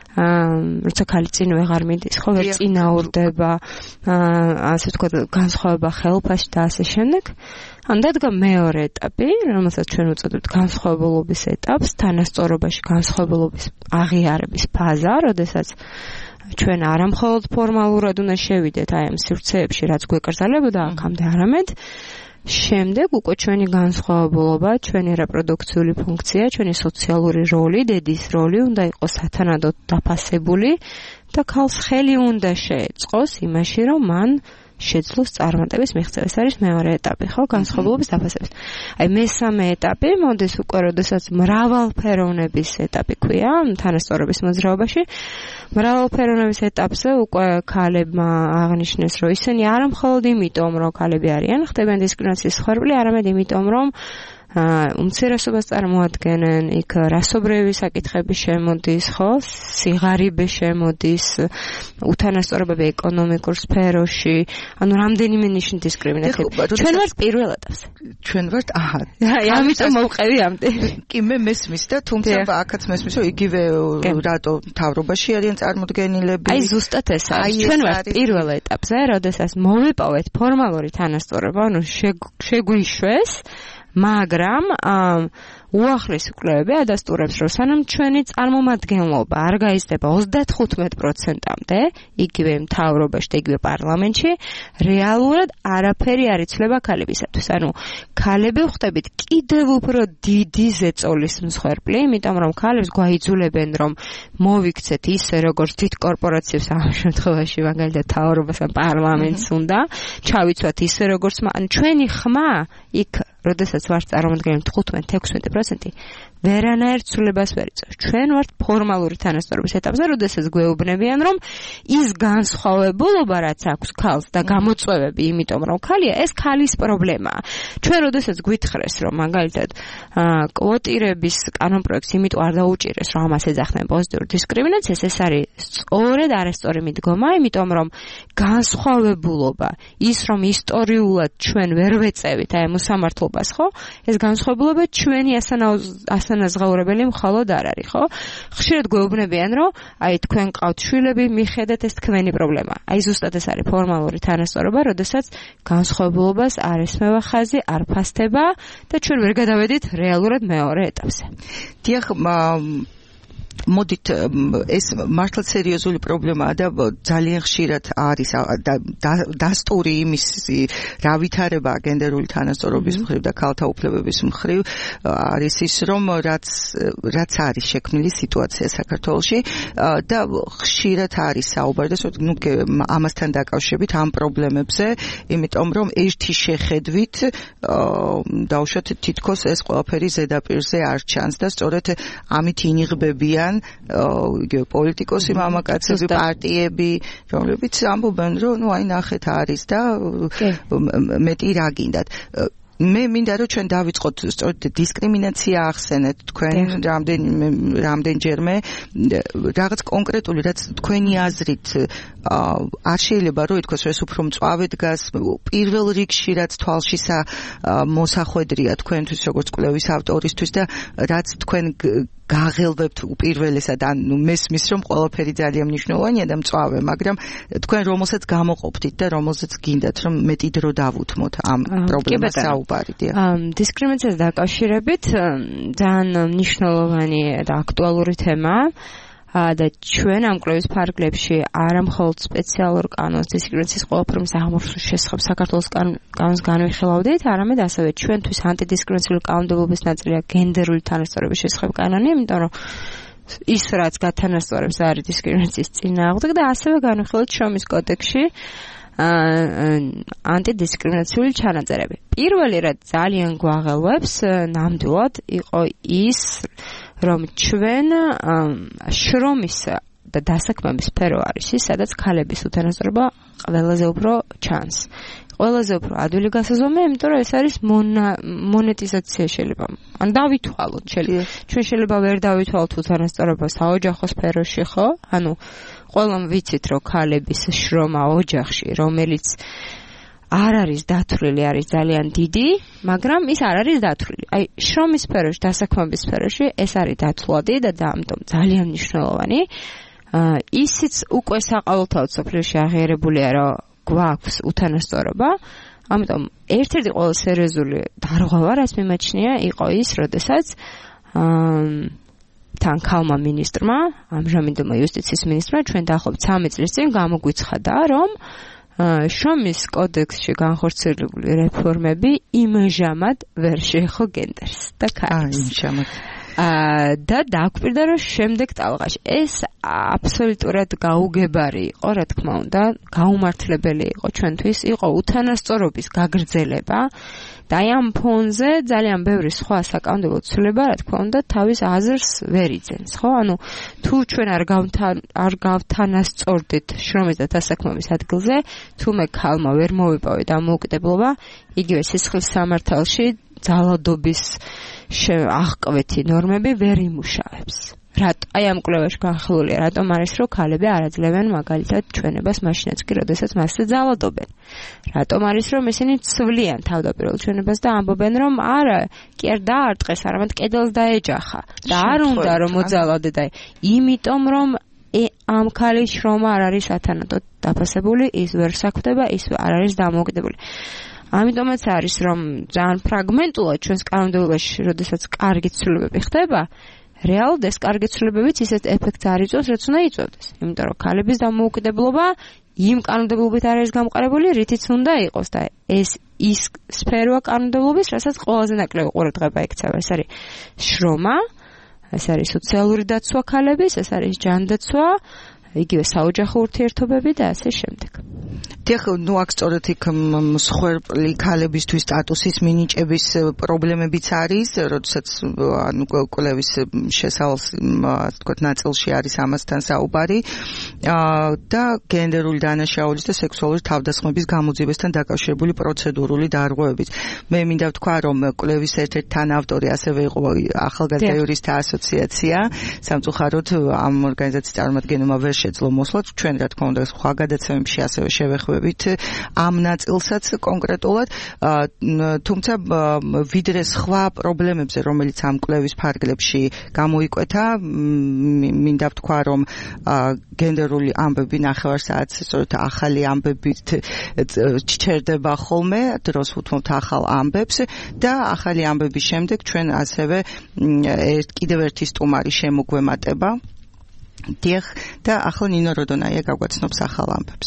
როცა ქალი წინ ვეღარ მიდის, ხო, ვერ წინაურდება, ასე ვთქვათ, განსხვავება ხელფასში და ასე შემდეგ. ან დადგა მეორე ეტაპი, რომელსაც ჩვენ ვუწოდებთ განსხვავებულობის ეტაპს, თანასწორობაში განსხვავებულობის აღიარების ფაზა, როდესაც ჩვენ არა მხოლოდ ფორმალურად უნდა შევიდეთ აი ამ სივრცეებში, რაც გვეკრძალებოდა აქამდე, არამედ შემდეგ უკვე ჩვენი განსხვავებულობა, ჩვენი რეპროდუქციული ფუნქცია, ჩვენი სოციალური როლი, დედის როლი უნდა იყოს სათანადოდ დაფასებული და ქალს ხელი უნდა შეეწყოს იმაში, რომ მან შეძლოს წარმატების მიღწევა. ეს არის მეორე ეტაპი, ხო, განსხვავებულობის დაფასების. აი მესამე ეტაპი მოდის უკვე, როდესაც მრავალფეროვნების ეტაპი ქვია თანასწორობის მოძრაობაში. მრავალფეროვნების ეტაპზე უკვე ქალებმა აღნიშნეს, რომ ისინი არა მხოლოდ იმიტომ, რომ ქალები არიან, ხდებიან დისკრიმინაციის მსხვერპლი, არამედ იმიტომ, რომ უმცირესობას წარმოადგენენ, იქ რასობრივი საკითხები შემოდის, ხო, სიღარიბე შემოდის, უთანასწორობები ეკონომიკურ სფეროში, ანუ რამდენიმე ნიშნით დისკრიმინაცია. ჩვენ ვართ პირველ ეტაპზე. ჩვენ ვართ, აჰა. ამიტომ მოვყევი ამდენ. კი, მე მესმის და თუმცა აქაც მესმის, რომ იგივე რატო მთავრობაში არიან წარმოდგენილები. აი ზუსტად ეს არის. ჩვენ ვართ პირველ ეტაპზე, როდესაც მოვიპოვეთ ფორმალური თანასწორობა, ანუ შეგვიშვეს, მაგრამ უახლესი კვლევები ადასტურებს, რომ სანამ ჩვენი წარმომადგენლობა არ გაიზრდება 35%-მდე, იგივე მთავრობაში და იგივე პარლამენტში, რეალურად არაფერი არ იცვლება ქალებისათვის. ანუ ქალები ხვდებით კიდევ უფრო დიდი ზეწოლის მსხვერპლი, იმიტომ რომ ქალებს გვაიძულებენ, რომ მოვიქცეთ ისე, როგორც დიდ კორპორაციებს ამ შემთხვევაში, მაგალითად მთავრობას ან პარლამენტს უნდა, ჩავიცვათ ისე, როგორც ჩვენი ხმა იქ როდესაც ვართ წარმოადგენელი 15-16%, ვერანაირ ცვლილებას ვერ იწევს. ჩვენ ვართ ფორმალური თანასწორობის ეტაპზე, როდესაც გვეუბნებიან, რომ ის განსხვავებულობა, რაც აქვს ქალს და გამოწვევები, იმიტომ რომ ქალია, ეს ქალის პრობლემაა. ჩვენ როდესაც გვითხრეს, რომ მაგალითად კვოტირების კანონპროექტს იმიტომ არ დაუჭირეს, რომ ამას ეძახდნენ პოზიტიურ დისკრიმინაციას, ეს არის სწორედ არასწორი მიდგომა, იმიტომ რომ განსხვავებულობა, ის რომ ისტორიულად ჩვენ ვერ ვეწევით აი მოსამართლობას, ხო? ეს განსხვავებულობა ჩვენი ასანაზღაურებელი მხოლოდ არ არის, ხო? ხშირად გვეუბნებიან, რომ აი თქვენ ყავთ შვილები, მიხედეთ ეს თქვენი პრობლემა. აი ზუსტად ეს არის ფორმალური თანასწორობა, როდესაც განსხვავებულობას არ ესმევა ხაზი, არ ფასდება და ჩვენ ვერ გადავედით რეალურად მეორე ეტაპზე. დიახ, მოდით ეს მართლა სერიოზული პრობლემაა და ძალიან ხშირად არის დასტური იმის რა ვითარება გენდერული თანასწორობის მხრივ და ქალთა უფლებების მხრივ არის ის რომ რაც არის შექმნილი სიტუაცია საქართველოში და ხშირად არის საუბარი და ამასთან დაკავშირებით ამ პრობლემებზე იმიტომ რომ ერთი შეხედვით დაუშვათ თითქოს ეს ყველაფერი ზედაპირზე არ ჩანს და სწორედ ამით ინიღბებიან პოლიტიკოსი მამაკაცები პარტიები რომლებიც ამბობენ რომ აი ნახეთ არის და მეტი რა გინდათ მე მინდა რომ ჩვენ დავიწყოთ სწორედ დისკრიმინაცია ახსენეთ თქვენ რამდენჯერმე რაღაც კონკრეტული რაც თქვენი აზრით არ შეიძლება რომ ითქვას ეს უფრო მწვავე დგას პირველ რიგში რაც თვალში მოსახვედრია თქვენთვის როგორც კვლევის ავტორისთვის და რაც თქვენ გაღელვებთ უპირველესად ანუ მესმის რომ ყველაფერი ძალიან მნიშვნელოვანია და მწვავე მაგრამ თქვენ რომელსაც გამოყოფდით და რომელსაც გინდათ რომ მეტი დრო დავუთმოთ ამ პრობლემას საუბარი დისკრიმინაციას დაკავშირებით ძალიან მნიშვნელოვანი და აქტუალური თემაა და ჩვენ ამ კვლევის ფარგლებში არა მხოლოდ სპეციალურ კანონს დისკრიმინაციის ყველაფრის აღმოჩენის შესახებ საქართველოს კანონს განვიხილავდით, არამედ ასევე ჩვენთვის ანტიდისკრიმინაციული კანონმდებლობის ნაწილია გენდერული თანასწორობის შესახებ კანონი, იმიტომ რომ ის რაც გათანასწორებს არის დისკრიმინაციის წინააღმდეგ და ასევე განვიხილავთ შრომის კოდექსში ანტიდისკრიმინაციული ჩანაწერები. პირველი რაც ძალიან გვაღელვებს ნამდვილად იყო ის რომ ჩვენ შრომის და დასაქმების სფერო არის ის, სადაც ქალების უთანასწორობა ყველაზე უფრო ჩანს. ყველაზე უფრო ადვილი გასაზომია, იმიტომ რომ ეს არის მონეტიზაცია შეიძლება. ან დავითვალოთ შეიძლება. ჩვენ შეიძლება ვერ დავითვალოთ უთანასწორობა საოჯახო სფეროში, ხო? ანუ ყველამ ვიცით, რომ ქალების შრომა ოჯახში, რომელიც არ არის დათვლილი, არის ძალიან დიდი, მაგრამ ის არ არის დათვლილი. აი, შრომის სფეროში, დასაქმების სფეროში ეს არის დათვლადი და ამიტომ ძალიან მნიშვნელოვანი. ისიც უკვე საყოველთაოდ სოფლიოში აღიარებულია, რომ გვაქვს უთანასწორობა. ამიტომ ერთ-ერთი ყველაზე სერიოზული დარღვევა, რაც მიმაჩნია, იყო ის, როდესაც თან ქალმა მინისტრმა, ამჟამინდელმა იუსტიციის მინისტრმა ჩვენ დაახლოებით 3 წლის წინ გამოგვიცხადა, რომ შრომის კოდექსში განხორციელებული რეფორმები იმჟამად ვერ შეეხო გენდერს და ქალებს. და დაგვირდა რომ შემდეგ ტალღაში ეს აბსოლუტურად გაუგებარი იყო, რა თქმა უნდა, გაუმართლებელი იყო ჩვენთვის, იყო უთანასწორობის გაგრძელება და აი ამ ფონზე ძალიან ბევრი სხვა საკანონმდებლო ცვლილება, რა თქმა უნდა, თავის აზრს ვერ იძენს, ხო? ანუ თუ ჩვენ არ გავთანასწორდით შრომის და დასაქმების ადგილზე, თუმე ქალმა ვერ მოვიპოვეთ დამოუკიდებლობა, იგივე სისხლის სამართალში ძალადობის აღკვეთი ნორმები ვერ იმუშავებს. აი ამ კვლევაში განხილულია, რატომ არის რომ ქალები არ აძლევენ მაგალითად ჩვენებას მაშინაც კი, როდესაც მასზე ძალადობენ. რატომ არის რომ ისინი ცვლიან თავდაპირველ ჩვენებას და ამბობენ რომ არა, კი არ დაარტყეს, არამედ კედელს დაეჯახა და არ უნდა რომ მოძალადე და იმიტომ რომ ამ ქალის შრომა არ არის ათანადოდ დაფასებული, ის ვერ საქმდება, ის არ არის დამოუკიდებელი. ამიტომაც არის რომ ძალიან ფრაგმენტულად ჩვენს კანონმდებლობაში, როდესაც კარგი ცვლილებები ხდება, რეალურად ეს კარგი ცვლილებებიც ისეთ ეფექტს არ იწვევს, რაც უნდა იწვევდეს. იმიტომ რომ ქალების დამოუკიდებლობა იმ კანონმდებლობით არ არის გამყარებული, რითიც უნდა იყოს და ეს ის სფეროა კანონმდებლობის, რასაც ყველაზე ნაკლები ყურადღება ექცევა. ეს არის შრომა, ეს არის სოციალური დაცვა ქალების, ეს არის ჯანდაცვა, იგივე საოჯახო ურთიერთობები და ასე შემდეგ. დიახ, ნუ აქ სწორედ იქ მსხვერპლი ქალებისთვის სტატუსის მინიჭების პრობლემებიც არის, როდესაც ანუ კვლევის შესავალს, ასე ვთქვათ, ნაწილში არის ამასთან საუბარი და გენდერული დანაშაულის და სექსუალური თავდასხმების გამოძიებასთან დაკავშირებული პროცედურული დარღვევებით. მე მინდა ვთქვა, რომ კვლევის ერთ-ერთი თანაავტორი ასევე იყო ახალგაზრდა იურისტთა ასოციაცია, სამწუხაროდ ამ ორგანიზაციის წარმომადგენელმა ვერ შეძლო მოსვლა, ჩვენ რა თქმა უნდა სხვა გადაცემებში ასევე შევეხმები ვეთანხმებით ამ ნაწილსაც კონკრეტულად, თუმცა ვიდრე სხვა პრობლემებზე, რომელიც ამ კვლევის ფარგლებში გამოიკვეთა, მინდა ვთქვა, რომ გენდერული ამბები ნახევარსაათს, სწორედ ახალი ამბებით ჩერდება ხოლმე, დროს უთმობთ ახალ ამბებს და ახალი ამბების შემდეგ ჩვენ ასევე კიდევ ერთი სტუმარი შემოგვემატება. დიახ, და ახლა ნინო როდონაია გაგვაცნობს ახალ ამბებს.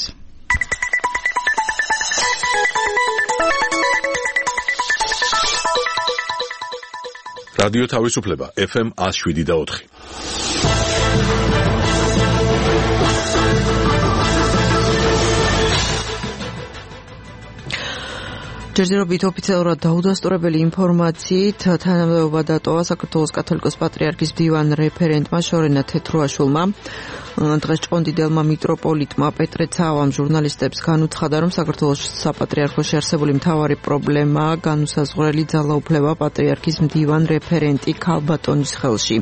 რადიო თავისუფლება FM 107.4. ჯერჯერობით ოფიციალურად დაუდასტურებელი ინფორმაციით თანამდებობა დატოვა საქართველოს კათოლიკოს პატრიარქის მდივან რეფერენტმა შორენა თეთრუაშვილმა. დღეს ჭყონდიდელმა მიტროპოლიტმა პეტრე ცავამ ჟურნალისტებს განუცხადა, რომ საქართველოს საპატრიარქოში არსებული მთავარი პრობლემა განუსაზღვრელი ძალაუფლება პატრიარქის მდივან რეფერენტი ქალბატონის ხელში.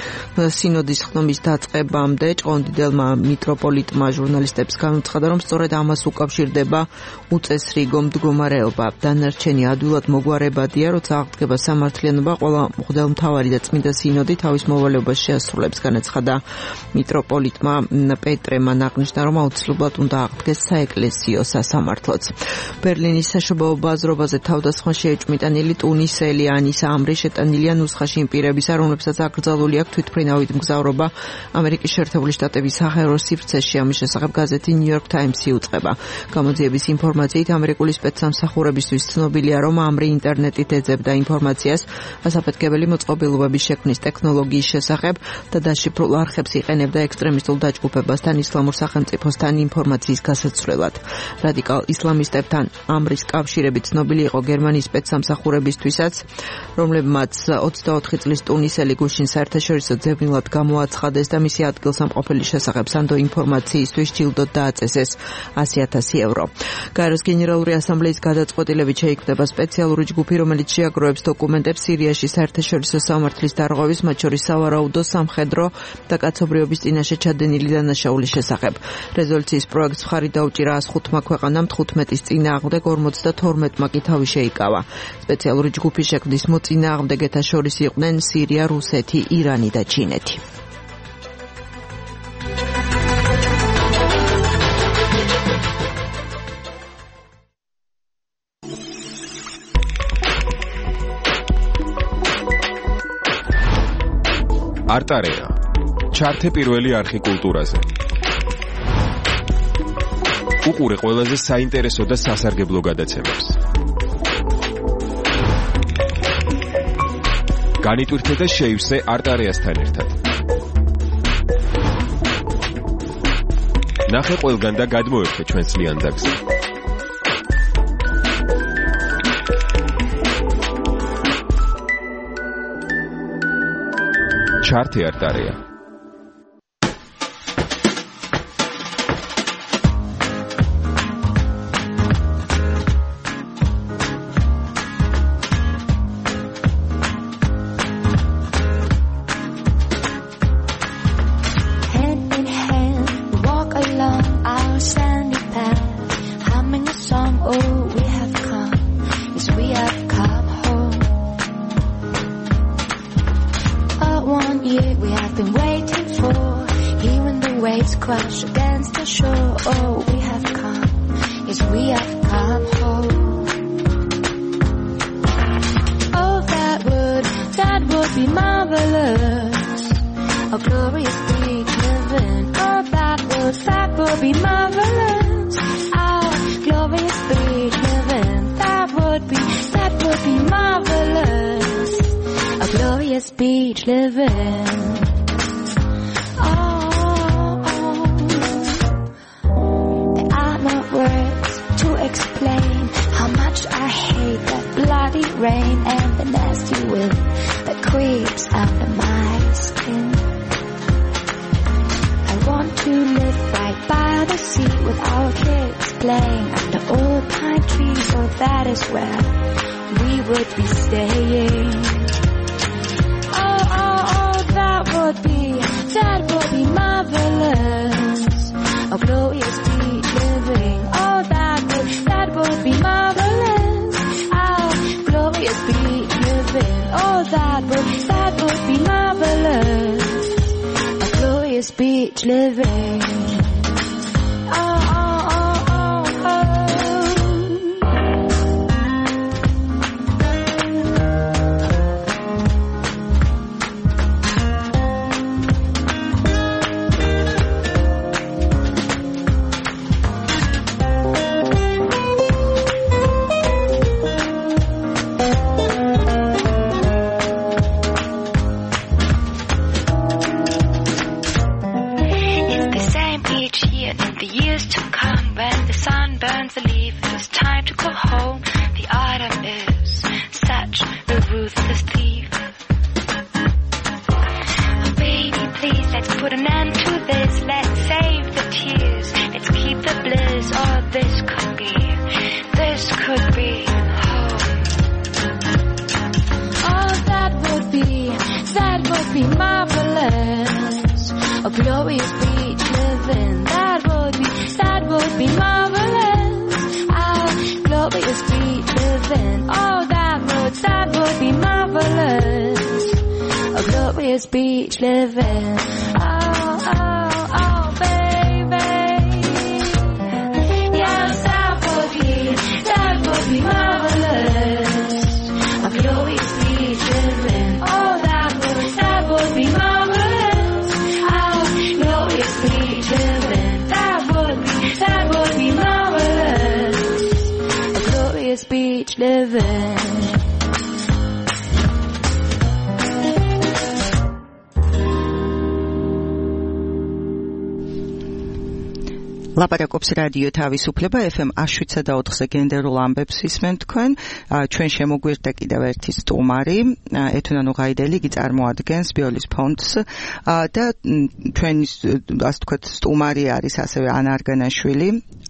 სინოდის ხდომის დაწყებამდე ჭყონდიდელმა მიტროპოლიტმა ჟურნალისტებს განუცხადა, რომ სწორედ ამას უკავშირდება უწესრიგო მდგომარეობა. დანარჩენი ადვილად მოგვარებადია, როცა აღდგება სამართლიანობა, ყველა მღვდელმთავარი და წმინდა სინოდი თავის მოვალეობას შეასრულებს, განაცხადა მიტროპოლიტმა პეტრემან აღნიშნა, რომ აუცილებლად უნდა აღდგეს საეკლესიო სასამართლოც. ბერლინის საშობაო ბაზრობაზე თავდასხმაში ეჭვმიტანილი ტუნისელი ანისა ამრი შეტანილია ნუსხაში იმ პირებისა, რომლებსაც აკრძალული აქვს თვითმფრინავით მგზავრობა ამერიკის შეერთებული შტატების საჰაერო სივრცეში. ამის შესახებ გაზეთი New York Times-ი უწყება. გამოძიების ინფორმაციით ამერიკული სპეცსამსახურებისთვის ცნობილია, რომ ამრი ინტერნეტით ეძებდა ინფორმაციას ასაფეთქებელი მოწყობილობების შექმნის ტექნოლოგიის შესახებ და დაშიფრულ არხებს იყენებდა ექსტრემისტულ დაჯგუფებასთან ისლამურ სახელმწიფოსთან ინფორმაციის გასაცვლელად. რადიკალ ისლამისტებთან ამრის კავშირები ცნობილი იყო გერმანიის სპეცსამსახურებისთვისაც, რომლებმაც 24 წლის ტუნისელი გუშინ საერთაშორისო ძებნილად გამოაცხადეს და მისი ადგილსამყოფელი შესახებ სანდო ინფორმაციისთვის ჯილდოდ დააწესეს 100,000 ევრო. გაეროს გენერალური ასამბლეის გადაწყვეტილებით შეიქმნება სპეციალური ჯგუფი, რომელიც შეაგროვებს დოკუმენტებს სირიაში საერთაშორისო სამართლის დარღვევის, მათ შორის სავარაუდო, სამხედრო და კაცობრიობის წინაშე ჩადენილი დანაშაულის შესახებ. რეზოლუციის პროექტს მხარი დაუჭირა 105 ქვეყანამ, 15-ის წინააღმდეგ 52-მა კი თავი შეიკავა. სპეციალური ჯგუფის შექმნის მოწინააღმდეგეთა შორის იყვნენ სირია, რუსეთი, ირანი და ჩინეთი. არტარეა. ჩართე პირველი არხი კულტურაზე. უყურე ყველაზე საინტერესო და სასარგებლო გადაცემებს. განიტვირთე და შეივსე არტარეასთან ერთად. ნახე ყველგან და გადმოერთე ჩვენს ლიანდაგზე. ჩართე არტარეა. That would be marvelous. A glorious beach living. Oh, that that would be marvelous. A glorious beach living. Beach living, oh, oh, oh, baby. Yes, that would be marvelous. A glorious beach living, oh, that would be marvelous. Oh, glorious beach living, that would be marvelous. A glorious beach living. ლაპარაკობს რადიო თავისუფლება FM 107.4-ზე გენდერულ ამბებს ისმენ თქვენ. ჩვენ შემოგვირდა კიდევ ერთი სტუმარი, ეთუნა ნუღაიდელი, იგი წარმოადგენს ბიოლის ფონდს და ჩვენი ასე ვთქვათ სტუმარი არის ასევე ანა არგანაშვილი.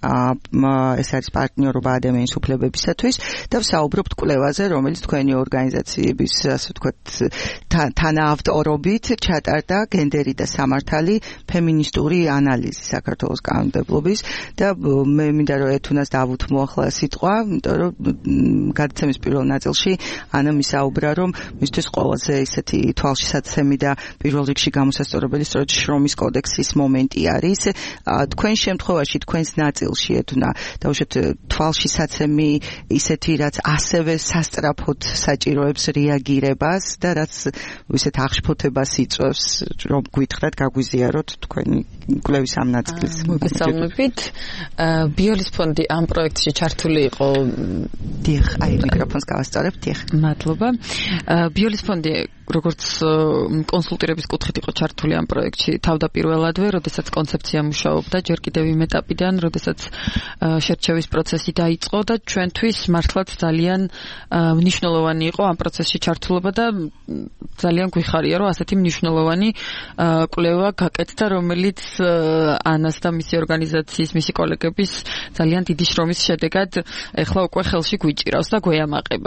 ეს არის პარტნიორობა ადამიანის უფლებებისათვის და ვსაუბრობთ კვლევაზე, რომელიც თქვენი ორგანიზაციების ასე ვთქვათ თანაავტორობით ჩატარდა გენდერი და სამართალი ფემინისტური ანალიზი საქართველოს კანონმდებლობის და მე მინდა რომ ეთუნას დავუთმო ახლა სიტყვა, იმიტომ რომ გადაცემის პირველ ნაწილში ანა მისაუბრა რომ მისთვის ყველაზე ისეთი თვალშისაცემი და პირველ რიგში გამოსასწორებელი სწორედ შრომის კოდექსის მომენტი არის. თქვენ შემთხვევაში თქვენს ნაწილში ეთუნა დაუშვათ თვალშისაცემი ისეთი რაც ასევე სასწრაფოდ საჭიროებს რეაგირებას და რაც ისეთ აღშფოთებას იწვევს რომ გვითხრათ გაგვიზიაროთ თქვენი კვლევის ამ ნაწილს. მოგესალმებით. ბიოლის ფონდი ამ პროექტში ჩართული იყო. დიახ, აი მიკროფონს გავასწორებ, დიახ. მადლობა. ბიოლის ფონდი როგორც კონსულტირების კუთხით იყო ჩართული ამ პროექტში თავდაპირველადვე, როდესაც კონცეფცია მუშაობდა, ჯერ კიდევ იმ ეტაპიდან, როდესაც შერჩევის პროცესი დაიწყო და ჩვენთვის მართლაც ძალიან მნიშვნელოვანი იყო ამ პროცესში ჩართულობა და ძალიან გვიხარია, რომ ასეთი მნიშვნელოვანი კვლევა გაკეთდა, რომელიც ანას და მისი ორგანიზაციის, მისი კოლეგების ძალიან დიდი შრომის შედეგად ეხლა უკვე ხელში გვიჭირავს და გვეამაყება.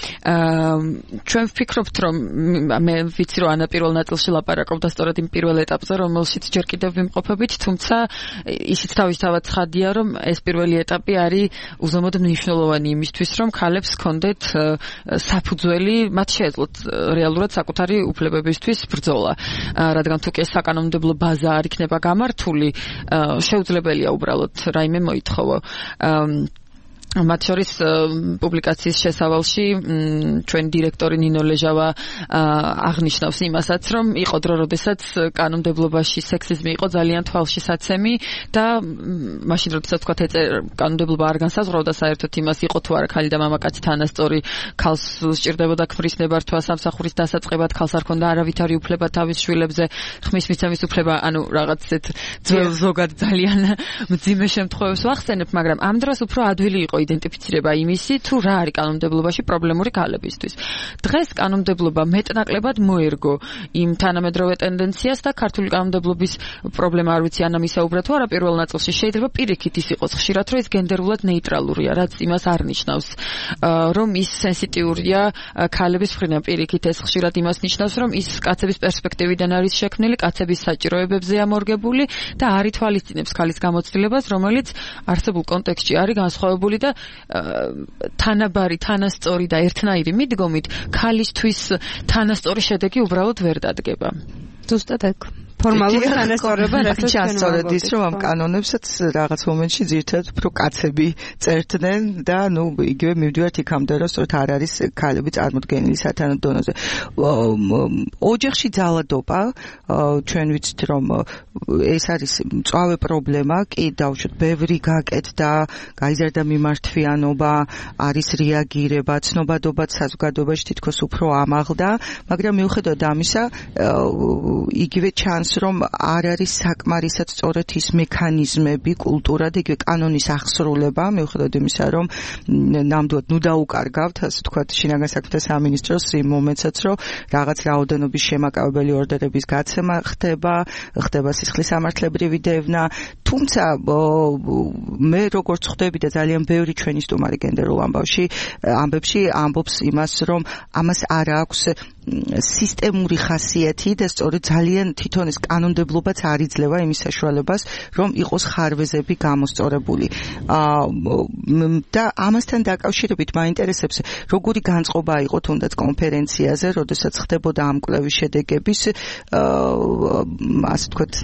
ჩვენ ვფიქრობთ, რომ მე ვიცი რომ ანა პირველ ნაწილში ლაპარაკობდა სწორედ იმ პირველ ეტაპზე, რომელშიც ჯერ კიდევ ვიმყოფებით, თუმცა ისიც თავისთავად ცხადია, რომ ეს პირველი ეტაპი არის უზომოდ მნიშვნელოვანი იმისთვის, რომ ქალებს ჰქონდეთ საფუძველი, მათ შეეძლოთ რეალურად საკუთარი უფლებებისთვის ბრძოლა. რადგან თუ კი ეს საკანონმდებლო ბაზა არ იქნება გამართული, შეუძლებელია უბრალოდ რაიმე მოითხოვო. მათ შორის პუბლიკაციის შესავალში ჩვენ დირექტორი ნინო ლეჟავა აღნიშნავს იმასაც, რომ იყო დრო, როდესაც კანონმდებლობაში სექსიზმი იყო ძალიან თვალშისაცემი და მაშინ როდესაც თქვა კანონმდებლობა არ განსაზღვრავდა საერთოდ იმას, იყო თუ არა ქალი და მამაკაცი თანასწორი, ქალს სჭირდებოდა ქმრის ნებართვა სამსახურის დასაწყებად, ქალს არ ჰქონდა არავითარი უფლება თავის შვილებზე, ხმის მიცემის უფლება, ანუ რაღაც ეს ზოგად ძალიან მძიმე შემთხვევებს ვახსენებ, მაგრამ ამ დროს უფრო ადვილი იყო იდენტიფიცირება იმისი, თუ რა არის კანონმდებლობაში პრობლემური ქალებისთვის. დღეს კანონმდებლობა მეტნაკლებად მოერგო იმ თანამედროვე ტენდენციას და ქართული კანონმდებლობის პრობლემა არ ვიცი ანა მისაუბრა თუ არა პირველ ნაწილში, შეიძლება პირიქით ის იყოს ხშირად, რომ ის გენდერულად ნეიტრალურია, რაც იმას არ ნიშნავს, რომ ის სენსიტიურია ქალების მხრიდან. პირიქით ეს ხშირად იმას ნიშნავს, რომ ის კაცების პერსპექტივიდან არის შექმნილი, კაცების საჭიროებებზეა მორგებული და არ ითვალისწინებს ქალის გამოცდილებას, რომელიც არსებულ კონტექსტში არის განსხვავებული და თანაბარი, თანასწორი და ერთნაირი მიდგომით ქალისთვის თანასწორი შედეგი უბრალოდ ვერ დადგება. ზუსტად ეგ. ფორმალური თანასწორობა რასაც ჩასწორეთ ის რომ ამ კანონებსაც რაღაც მომენტში ძირითადად უფრო კაცები წერდნენ და იგივე მივდივართ იქამდე რომ სწორედ არ არის ქალები წარმოდგენილი სათანადო დონეზე. ოჯახში ძალადობა ჩვენ ვიცით რომ ეს არის მწვავე პრობლემა, კი დავუშვათ ბევრი გაკეთდა, გაიზარდა მიმართვიანობა, არის რეაგირება, ცნობადობაც საზოგადოებაში თითქოს უფრო ამაღლდა, მაგრამ მიუხედავად ამისა იგივე ჩანს რომ არ არის საკმარისად სწორედ ის მექანიზმები, კულტურა და იგივე კანონის აღსრულება, მიუხედავად იმისა, რომ ნამდვილად დაუკარგავთ, ასე ვთქვათ, შინაგან საქმეთა სამინისტროს იმ მომენტსაც, რომ რაღაც რაოდენობის შემაკავებელი ორდერების გაცემა ხდება სისხლის სამართლებრივი დევნა, თუმცა მე როგორც ხვდები და ძალიან ბევრი ჩვენი სტუმარი გენდერულ ამბებში ამბობს იმას, რომ ამას არ აქვს სისტემური ხასიათი და სწორედ ძალიან თვითონ ეს კანონმდებლობაც არ იძლევა იმის საშუალებას, რომ იყოს ხარვეზები გამოსწორებული. და ამასთან დაკავშირებით მაინტერესებს, როგორი განწყობა იყო თუნდაც კონფერენციაზე, როდესაც ხდებოდა ამ კვლევის შედეგების ასე ვთქვათ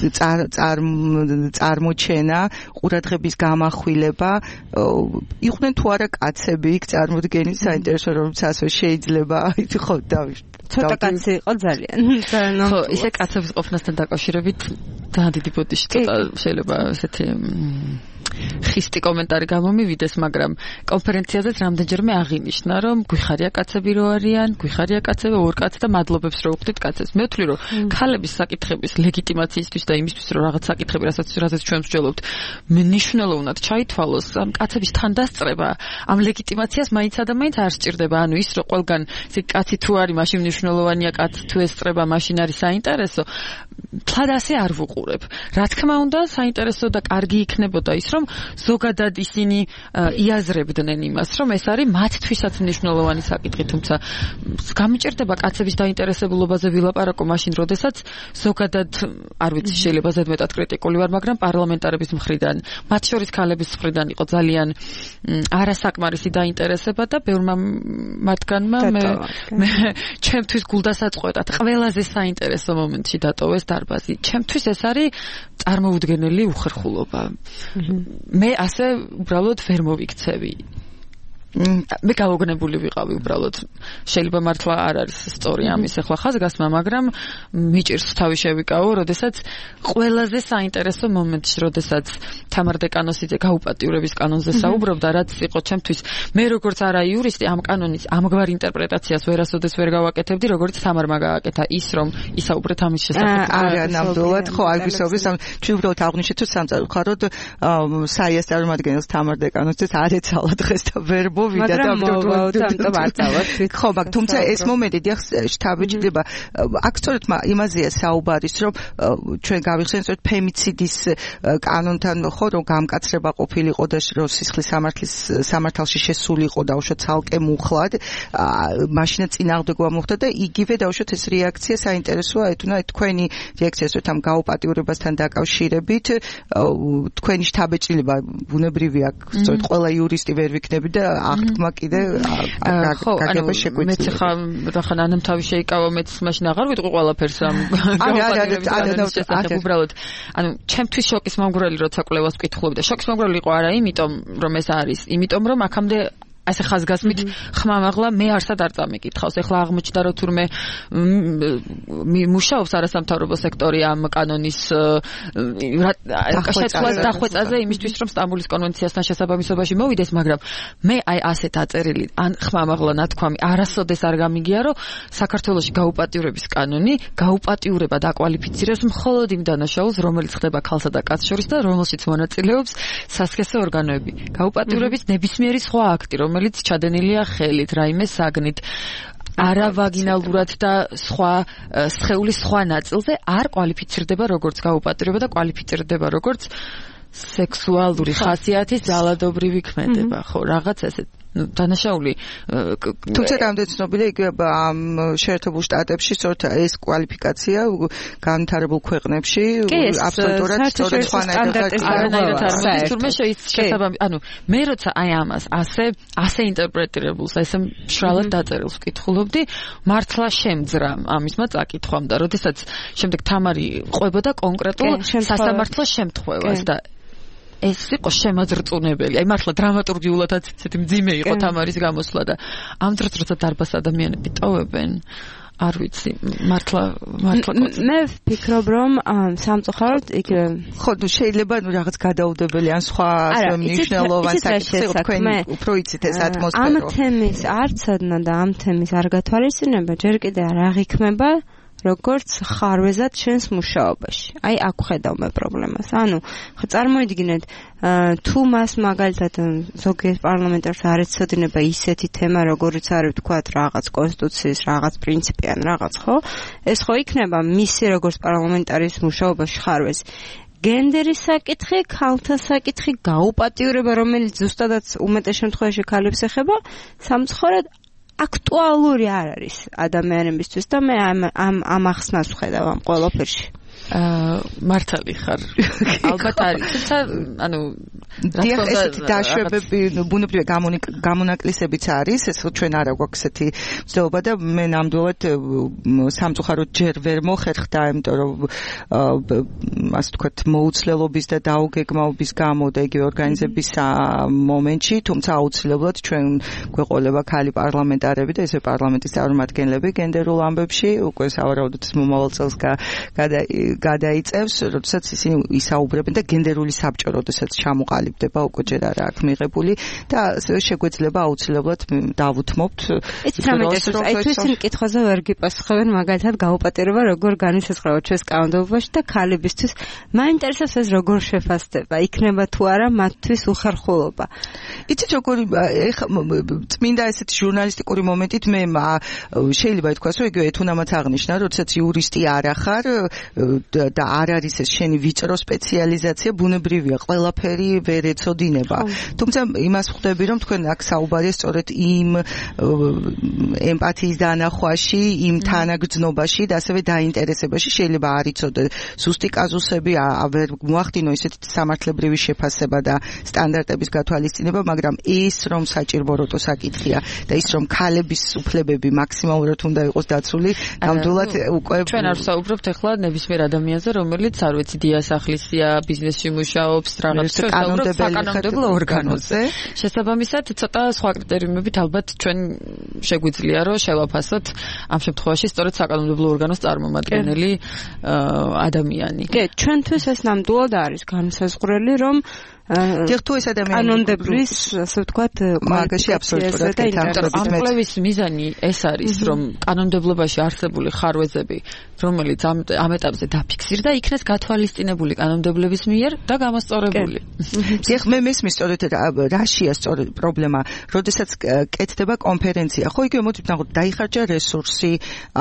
წარმოჩენა, ყურადღების გამახვილება, იყვნენ თუ არა კაცები იქ წარმოდგენილი, საინტერესო რომ ასე შეიძლება ხო ცოტა კაცი იყო ძალიან. ხო, ისე კაცების ყოფნასთან დაკავშირებით ძალიან დიდი ბოდიში ცოტა შეიძლება ესეთი ხისტი კომენტარი გამომივიდეს, მაგრამ კონფერენციაზეც რამდენჯერმე აღინიშნა, რომ გვიხარია კაცები რო არიან, გვიხარია კაცები, ორ კაცს და მადლობებს რო უხდით კაცებს. მე ვთვლი, რომ ქალების საკითხების ლეგიტიმაციისთვის და იმისთვის, რომ რაღაც საკითხები, რასაც ჩვენ ვსჯელობთ, მნიშვნელოვნად ჩაითვალოს, ამ კაცების თანდასწრება, ამ ლეგიტიმაციას მაინც ადამიანს არ სჭირდება. ანუ ის, რომ ყველგან კაცი თუ არის, მაშინ მნიშვნელოვანია, კაცი თუ ესწრება, მაშინ არის საინტერესო. თლად ასე არ ვუყურებ. რა თქმა უნდა, საინტერესო და კარგი იქნებოდა ის, რომ ზოგადად ისინი იაზრებდნენ იმას, რომ ეს არის მათთვისაც მნიშვნელოვანი საკითხი, თუმცა გამიჭირდება კაცების დაინტერესებულობაზე ვილაპარაკო მაშინ, როდესაც ზოგადად, არ ვიცი, შეიძლება ზედმეტად კრიტიკული ვარ, მაგრამ პარლამენტარების მხრიდან, მათ შორის ქალების მხრიდან იყო ძალიან არასაკმარისი დაინტერესება და ბევრმა მათგანმა მე ჩემთვის გულდასაწყვეტად ყველაზე საინტერესო მომენტში დატოვეს დარბაზი. ჩემთვის ეს არის წარმოუდგენელი უხერხულობა. მე ასე უბრალოდ ვერ მოვიქცევი. მე გავოგნებული ვიყავი უბრალოდ. შეიძლება მართლა არ არის სწორი ამის ახლა ხაზგასმა, მაგრამ მიჭირს თავი შევიკავო, როდესაც ყველაზე საინტერესო მომენტში, როდესაც თამარ დეკანოსიძე გაუპატიურების კანონზე საუბრობდა, რაც იყო ჩემთვის, მე როგორც არა იურისტი, ამ კანონის ამგვარ ინტერპრეტაციას ვერასოდეს ვერ გავაკეთებდი, როგორც თამარმა გააკეთა ის, რომ ისაუბრეთ ამის შესახებ. არა, ნამდვილად, ხო, არ გვისაუბრეს, ჩვენ უბრალოდ აღვნიშნეთ, რომ სამწუხაროდ საიას წარმომადგენელს თამარ დეკანოსიძეს არ ეცალა დღეს და ვერ ვიდა და ამიტომ არ წავალ. ხო, მაგრამ თუმცა ეს მომენტი დიახ შთაბეჭდება. აქ სწორედ იმაზეა საუბარის, რომ ჩვენ გავიხსენეთ სწორედ ფემიციდის კანონთან ხო, რომ გამკაცრება ყოფილიყო და რომ სისხლის სამართალში შესულიყო და უშო ცალკე მუხლად, მაშინა წინააღმდეგობა მოხდა და იგივე დაუშვათ ეს რეაქცია საინტერესოა, ეთუნა თქვენი რეაქცია სწორედ ამ გაუპატიურებასთან დაკავშირებით, თქვენი შთაბეჭდილება ბუნებრივია, სწორედ ყველა იურისტი ვერ ვიქნები და აღთქმა კიდე გაგება შეგვიძლია. მეც ხა ანამთავი შეიკავა, მეც მაშინ აღარ ვიტყვი ყველაფერს ამ გაუპატიურებასთან. უბრალოდ, ანუ ჩემთვის შოკის მომგვრელი როცა კვლევას ვკითხულობდი და შოკის მომგვრელი იყო არა იმიტომ, რომ ეს არის, იმიტომ რომ აქამდე ასე ხაზგასმით ხმამაღლა მე არსად არ წამიკითხავს. ეხლა აღმოჩნდა რომ თურმე მუშაობს არასამთავრობო სექტორი ამ კანონის შეცვლას დახვეწაზე იმისთვის რომ სტამბულის კონვენციასთან შესაბამისობაში მოვიდეს, მაგრამ მე აი ასეთ აწერილი ან ხმამაღლა ნათქვამი არასოდეს არ გამიგია, რომ საქართველოში გაუპატიურების კანონი გაუპატიურება დაკვალიფიცირებს მხოლოდ იმ დანაშაულს, რომელიც ხდება ქალსა და კაცს შორის და რომელშიც მონაწილეობს სასქესო ორგანოები. გაუპატიურების ნებისმიერი სხვა აქტი, რომელიც ჩადენილია ხელით, რაიმე საგნით, არავაგინალურად და სხვა სხეულის სხვა ნაწილზე არ კვალიფიცირდება როგორც გაუპატიურება და კვალიფიცირდება როგორც სექსუალური ხასიათის ძალადობრივი ქმედება, ხო, რაღაც ესეთ. დანაშაული თუმცა რამდენი ცნობილია იგივე ამ შეერთებულ შტატებში სწორედ ეს კვალიფიკაცია განვითარებულ ქვეყნებში აბსოლუტურად სწორედ ანუ მე როცა აი ამას ასე ინტერპრეტირებულს ესე მშრალად დაწერილს ვკითხულობდი მართლა შემძრა ამისმა წაკითხვამ და როდესაც შემდეგ თამარი ყვებოდა კონკრეტულ სასამართლო შემთხვევას და ეს იყო შემაძრწუნებელი. აი მართლა დრამატურგიულადაც ისეთი მძიმე იყო თამარის გამოსვლა და ამ დროს როცა დარბას ადამიანები ტოვებენ არ ვიცი მართლა მე ვფიქრობ რომ სამწუხაროდ იგივე ხო შეიძლება რაღაც გადაუდებელი ან სხვა მნიშვნელოვან საკითხი თქვენ უფრო იცით ეს ატმოსფერო ამ თემის არცადნა და ამ თემის არ გათვალისწინება ჯერ კიდე არ აღიქმება როგორც ხარვეზად ჩვენს მუშაობაში. აი აქ ხედავ მე პრობლემას. ანუ ხო წარმოიდგინეთ თუ მას მაგალითად ზოგიერთ პარლამენტარს არ ეცოდინება ისეთი თემა როგორიც არის ვთქვათ რაღაც კონსტიტუციის რაღაც პრინციპი ან რაღაც ხო ეს ხო იქნება მისი როგორც პარლამენტარის მუშაობაში ხარვეზი გენდერის საკითხი, ქალთა საკითხი, გაუპატიურება რომელიც ზუსტადაც უმეტეს შემთხვევაში ქალებს ეხება სამწუხაროდ აქტუალური არ არის ადამიანებისთვის და მე ამ ახსნას ვხედავ ამ ყველაფერში. მართალი ხარ. ალბათ არის. თუმცა ანუ დიახ ესეთი დაშვებები ბუნებრივი გამონაკლისებიც არის, ეს ჩვენ არა გვაქვს ესეთი მცდელობა და მე ნამდვილად სამწუხაროდ ჯერ ვერ მოხერხდა, იმიტომ რომ ასე ვთქვათ მოუცლელობის და დაუგეგმაობის გამო და იგივე ორგანიზების მომენტში, თუმცა აუცილებლად ჩვენ გვეყოლება ქალი პარლამენტარები და ესე პარლამენტის წარმომადგენლები გენდერულ ამბებში, უკვე სავარაუდოდ მომავალ წელს გადაიწევს, როდესაც ისინი ისაუბრებენ და გენდერული საბჭო, როდესაც ჩამოყალიბდება, უკვე ჯერ არა აქვს მიღებული და შეგვეძლება აუცილებლად დავუთმობთ. ეს ისინი კითხვაზე ვერ გიპასუხებენ, მაგალითად გაუპატიურება როგორ განისაზღვრება ჩვენს კანონმდებლობაში და ქალებისთვის მაინტერესებს ეს როგორ შეფასდება, იქნება თუ არა მათთვის უხერხულობა. იცით როგორი წმინდა ესეთი ჟურნალისტიკური მომენტით მე შეიძლება ითქვას, რომ იგივე ეთუნამაც აღნიშნა, როდესაც იურისტი არ ახარ და არ არის ეს შენი ვიწრო სპეციალიზაცია, ბუნებრივია, ყველაფერი ვერ ეცოდინება. თუმცა იმას ხვდები, რომ თქვენ აქ საუბარია სწორედ იმ ემპათიის დანახვაში, იმ თანაგრძნობაში და ასევე დაინტერესებაში, შეიძლება არ იცოდე ზუსტი კაზუსები, ვერ მოახდინო ისეთი სამართლებრივი შეფასება და სტანდარტების გათვალისწინება, მაგრამ ის რომ საჭიროებო საკითხია და ის რომ ქალების უფლებები მაქსიმალურად უნდა იყოს დაცული, ნამდვილად უკვე ჩვენ არ ვსაუბრობთ ახლა ნებისმიერ ადამიანზე, რომელიც არ ვიცი დიასახლისია, ბიზნესში მუშაობს, რაღაც საკანონმდებლო ორგანოზე. შესაბამისად, ცოტა სხვა კრიტერიუმებით ალბათ ჩვენ შეგვიძლია რომ შევაფასოთ ამ შემთხვევაში სწორედ საკანონმდებლო ორგანოს წარმომადგენელი ადამიანი. კი, ჩვენთვის ეს ნამდვილად არის განსაზღვრელი, რომ თუ ეს ადამიანი კანონმდებლის, ასე ვთქვათ, მაგაში აბსოლუტურად კეთილდღეობით ამ კვლევის მიზანი ეს არის, რომ კანონმდებლობაში არსებული ხარვეზები, რომელიც ამ ეტაპზე დაფიქსირდა, იქნეს გათვალისწინებული კანონმდებლების მიერ და გამოსწორებული. დიახ, მე მესმის სწორედ რაშია სწორედ პრობლემა, როდესაც კეთდება კონფერენცია, ხო იგივე მოდი ვთქვათ, დაიხარჯა რესურსი,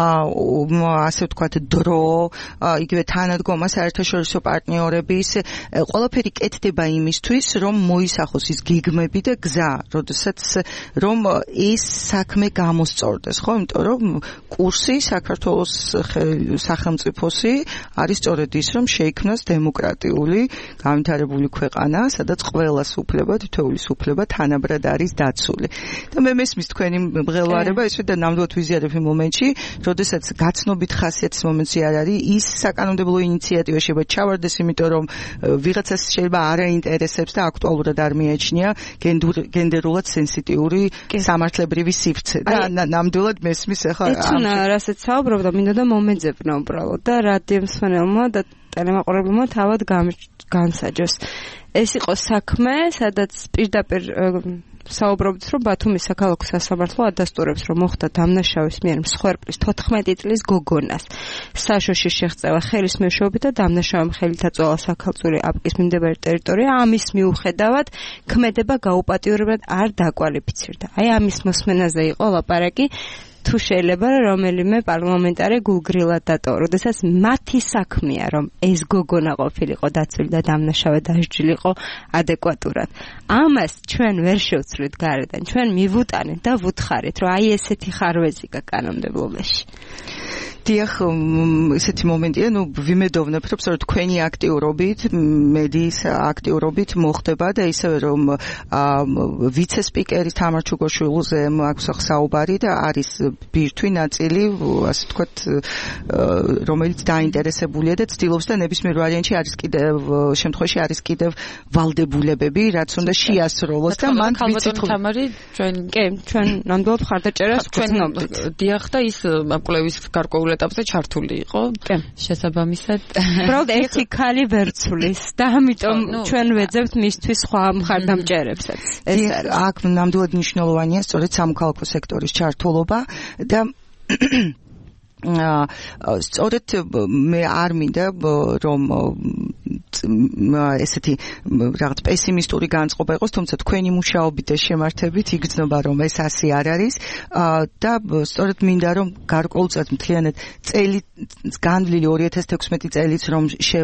ასე ვთქვათ, დრო, იგივე თანადგომა საერთაშორისო პარტნიორების, ყველაფერი კეთდება იმისთვის, რომ მოისახოს ის გიგმები და გზა, როდესაც რომ ეს საქმე გამოსწორდეს, ხო, იმიტომ რომ კურსი საქართველოს სახელმწიფოსი არის სწორედ ის, რომ შეიქმნას დემოკრატიული, განვითარებული ქვეყანა, სადაც ყველას უფლება, თითოეულის უფლება თანაბრად არის დაცული. და მე მესმის თქვენი მღელვარება, ისე და ნამდვილად ვიზიარებ იმ მომენტში, როდესაც გაცნობით ხასიათის მომენტში არ არის ის საკანონმდებლო ინიციატივა შეიძლება ჩავარდეს, იმიტომ რომ ვიღაცას შეიძლება არ აინტერესებს და აქტუალურად არ მიაჩნია გენდერულად სენსიტიური სამართლებრივი სივრცე და ნამდვილად მესმის ახლა ეცუნა რასაც საუბრობ და მინდოდა მომეძებნა უბრალოდ და რადიო მსმენელმა და ტელემაყურებელმა თავად განსაჯოს. ეს იყო საქმე, სადაც პირდაპირ საუბრობთ, რომ ბათუმის საქალაქო სასამართლო ადასტურებს, რომ მოხდა დამნაშავის მიერ მსხვერპლის 14 წლის გოგონას საშოში შეღწევა ხელის მეშვეობით და დამნაშავემ ხელით აწვევა საქალწულე აპკის მიმდებარე ტერიტორია. ამის მიუხედავად ქმედება გაუპატიურებად არ დაკვალიფიცირდა. აი ამის მოსმენაზე იყო ლაპარაკი. თუ შეიძლება რომელიმე პარლამენტარი გუგრილად დატოვა, როდესაც მათი საქმეა რომ ეს გოგონა ყოფილიყო დაცული და დამნაშავე დასჯილიყო ადეკვატურად. ამას ჩვენ ვერ შევცვლით გარედან, ჩვენ მივუტანეთ და ვუთხარით, რომ აი ესეთი ხარვეზია კანონმდებლობაში. დიახ, ესეთი მომენტია, ვიმედოვნებ, რომ სწორედ თქვენი აქტიურობით, მედიის აქტიურობით მოხდება და ისევე რომ ვიცე-სპიკერის თამარ ჩუგოშვილზე აქვს საუბარი და არის ბირთვი ნაწილი, ასე ვთქვათ, რომელიც დაინტერესებულია და ცდილობს და ნებისმიერ ვარიანტში არის კიდევ შემთხვევაში არის კიდევ ვალდებულებები, რაც უნდა შეასრულოს და მან თამარი ჩვენ ნამდვილად მხარდაჭერას ვქცნობთ. დიახ და ის კვლევის გარკვეულ ეტაპზე ჩართული იყო. შესაბამისად, უბრალოდ ერთი ქალი ვერ ცulis და ამიტომ ჩვენ ვეძებთ მისთვის სხვა მხარდამჭერებსაც. ეს არის. აქ ნამდვილად მნიშვნელოვანია სწორედ სამოქალაქო სექტორის ჩართულობა და სწორედ მე არ მინდა რომ ესეთი რაღაც პესიმისტური განწყობა იყოს, თუმცა თქვენი მუშაობით და შემართებით იგრძნობა რომ ეს ასე არ არის და სწორედ მინდა რომ გარკვეულწილად მთლიანად წელი განვლილი 2016 წელიც რომ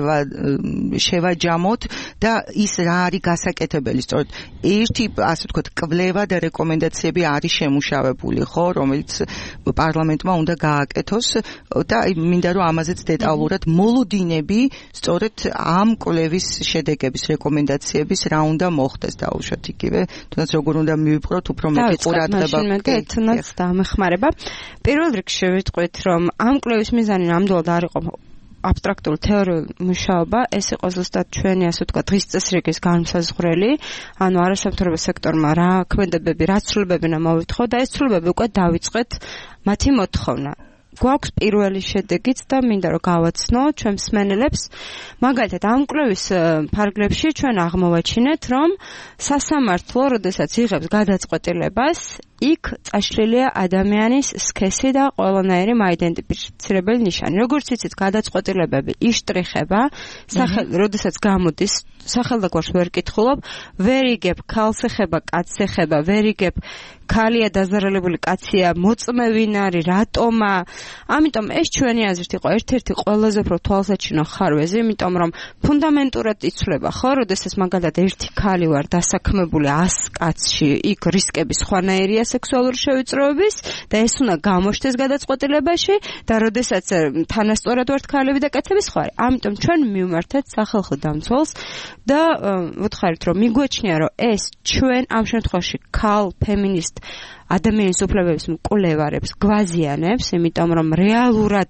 შევაჯამოთ და ის რა არის გასაკეთებელი, სწორედ ერთი ასე ვთქვათ კვლევა და რეკომენდაციები არის შემუშავებული, ხო, რომელიც პარლამენტმა უნდა გააკეთოს და მინდა რომ ამაზეც დეტალურად მოლოდინები სწორედ ამ კვლევის შედეგების რეკომენდაციების რა უნდა მოხდეს დაუშვათ იგივე თუნდაც როგორ უნდა მივიპყროთ უფრო მეტი ყურადღება თუნდაც დამეხმარება პირველ რიგში ვიტყვით რომ ამ კვლევის მიზანი ნამდვილად არ იყო აბსტრაქტული თეორიული მუშაობა, ეს იყო ზუსტად ჩვენი ასე ვთქვათ დღის წესრიგის განმსაზღვრელი, ანუ არასამთავრობო სექტორმა რა ქმედებები, რა ცვლილებები უნდა მოვითხოვ და ეს ცვლილებები უკვე დავიწყეთ მათი მოთხოვნა. გვაქვს პირველი შედეგიც და მინდა რომ გავაცნო ჩვენ მსმენელებს. მაგალითად, ამ კვლევის ფარგლებში ჩვენ აღმოვაჩინეთ, რომ სასამართლო, როდესაც იღებს გადაწყვეტილებას, იქ წაშლილია ადამიანის სქესი და ყველანაირი მაიდენტიფიცირებელი ნიშანი. როგორც იცით, გადაწყვეტილებები იშტრიხება, როდესაც გამოდის, სახელდაგვარს ვერ კითხულობ, ვერ იგებ ქალს ეხება, კაცს ეხება, ვერ იგებ ქალია დაზარალებული, კაცია მოწმევინ არის, რატომა? ამიტომ ეს ჩვენი აზრით იყო ერთ-ერთი ყველაზე უფრო თვალსაჩინო ხარვეზი, იმიტომ რომ ფუნდამენტურად იცვლება, ხო, როდესაც მაგალითად ერთი ქალი ვარ დასაქმებული 100 კაცში, იქ რისკები სხვანაირია სექსუალური შევიწროების და ეს უნდა გამოჩნდეს გადაწყვეტილებაში და როდესაც თანასწორად ვართ ქალები და კაცები სხვა. ამიტომ ჩვენ მივმართეთ სახალხო დამცველს და ვუთხარით რომ მიგვაჩნია რომ ეს ჩვენ ამ შემთხვევაში ქალ ფემინისტ ადამიანის უფლებების მკვლევარებს გვაზიანებს, იმიტომ რომ რეალურად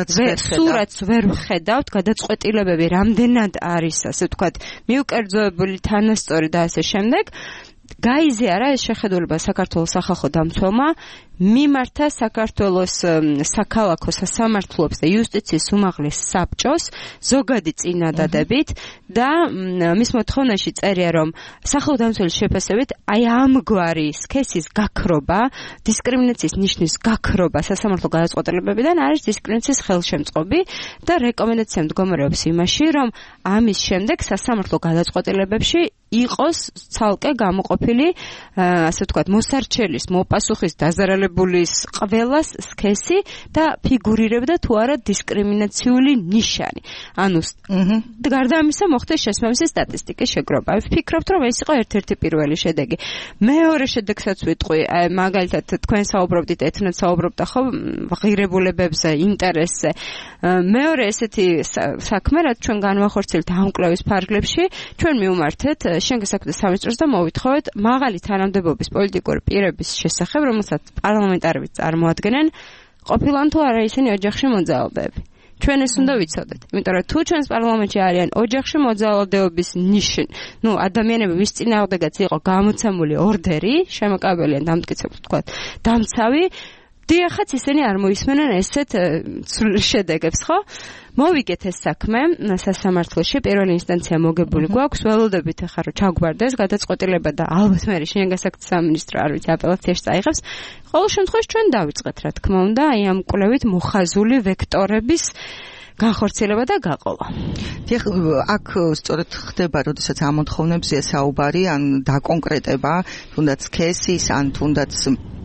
სურათს ვერ ვხედავთ, გადაწყვეტილებები რამდენად არის, ასე ვთქვათ, მიუკერძოებული, თანასწორი და ასე შემდეგ. გაიზიარა ეს შეხედულება საქართველოს სახალხო დამცველმა, მიმართა საქართველოს საქალაქო სასამართლოებს და იუსტიციის უმაღლეს საბჭოს ზოგადი წინადადებით და მის მოთხოვნაში წერია რომ სახალხო დამცველის შეფასებით აი ამგვარი სქესის გაქრობა, დისკრიმინაციის ნიშნის გაქრობა სასამართლო გადაწყვეტილებებიდან არის დისკრიმინაციის ხელშემწყობი და რეკომენდაცია მდგომარეობს იმაში რომ ამის შემდეგ სასამართლო გადაწყვეტილებებში იყოს ცალკე გამოყოფილი ასე ვთქვათ მოსარჩელის, მოპასუხის, დაზარალებულის ყველას სქესი და ფიგურირებდა თუ არა დისკრიმინაციული ნიშანი. ანუ გარდა ამისა მოხდეს შესაბამისი სტატისტიკის შეგროვება. ვფიქრობთ რომ ეს იყო ერთ-ერთი პირველი შედეგი. მეორე შედეგსაც ვიტყვი, მაგალითად თქვენ საუბრობდით, ეთნოთ საუბრობდა ხო ღირებულებებზე, ინტერესზე. მეორე ესეთი საქმე, რაც ჩვენ განვახორციელებთ ამ კვლევის ფარგლებში, ჩვენ მივმართეთ შენგის საქმეთა სამინისტროს და მოვითხოვეთ მაღალი თანამდებობის პოლიტიკური პირების შესახებ, რომელსაც პარლამენტარები წარმოადგენენ, ყოფილან თუ არა ისინი ოჯახში მოძალადეები. ჩვენ ეს უნდა ვიცოდეთ, იმიტომ რომ თუ ჩვენს პარლამენტში არიან ოჯახში მოძალადეობის ნიშნ, ადამიანები ვის წინააღმდეგაც იყო გამოცემული ორდერი, შემოკავებელია დამტკიცებული თქვა, დამცავი, დიახაც ისინი არ მოისმენენ ესეთ შედეგებს, ხო? მოვიგეთ ეს საქმე სასამართლოში, პირველი ინსტანცია მოგებული გვაქვს, ველოდებით ახლა რომ ჩაგვარდეს გადაწყვეტილება და ალბათ მე შინაგან საქმეთა სამინისტრო არ ვიცი აპელაციაში წაიღებს. ყოველ შემთხვევაში ჩვენ დავიწყეთ, რა თქმა უნდა, აი ამ კვლევით მოხაზული ვექტორების განხორციელება და გაყოლა. დიახ, აქ სწორედ ხდება, როდესაც ამ მოთხოვნებზეა საუბარი, ან დაკონკრეტება, თუნდაც სქესის, ან თუნდაც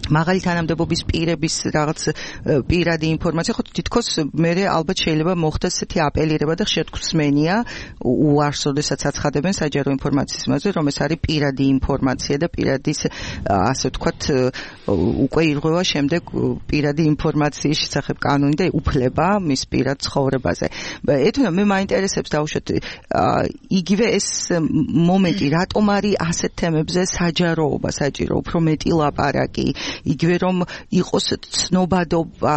მაღალი თანამდებობის პირების რაღაც პირადი ინფორმაცია, ხო თითქოს მე ალბათ შეიძლება მოხდეს ესეთი აპელირება და შეთქმსმენია უარს, როდესაც აცხადებენ საჯარო ინფორმაციის მასზე, რომ ეს არის პირადი ინფორმაცია და პირადის ასე ვთქვათ უკვე ირღვევა შემდეგ პირადი ინფორმაციის შესახებ კანონი და უფლება მის პირად ცხოვრებაზე. ეთუნა მე მაინტერესებს დავუშვათ იგივე ეს მომენტი, რატომ არის ასეთ თემებზე საჯაროობა საჭირო, უფრო მეტი ლაპარაკი, იგივე რომ იყოს ცნობადობა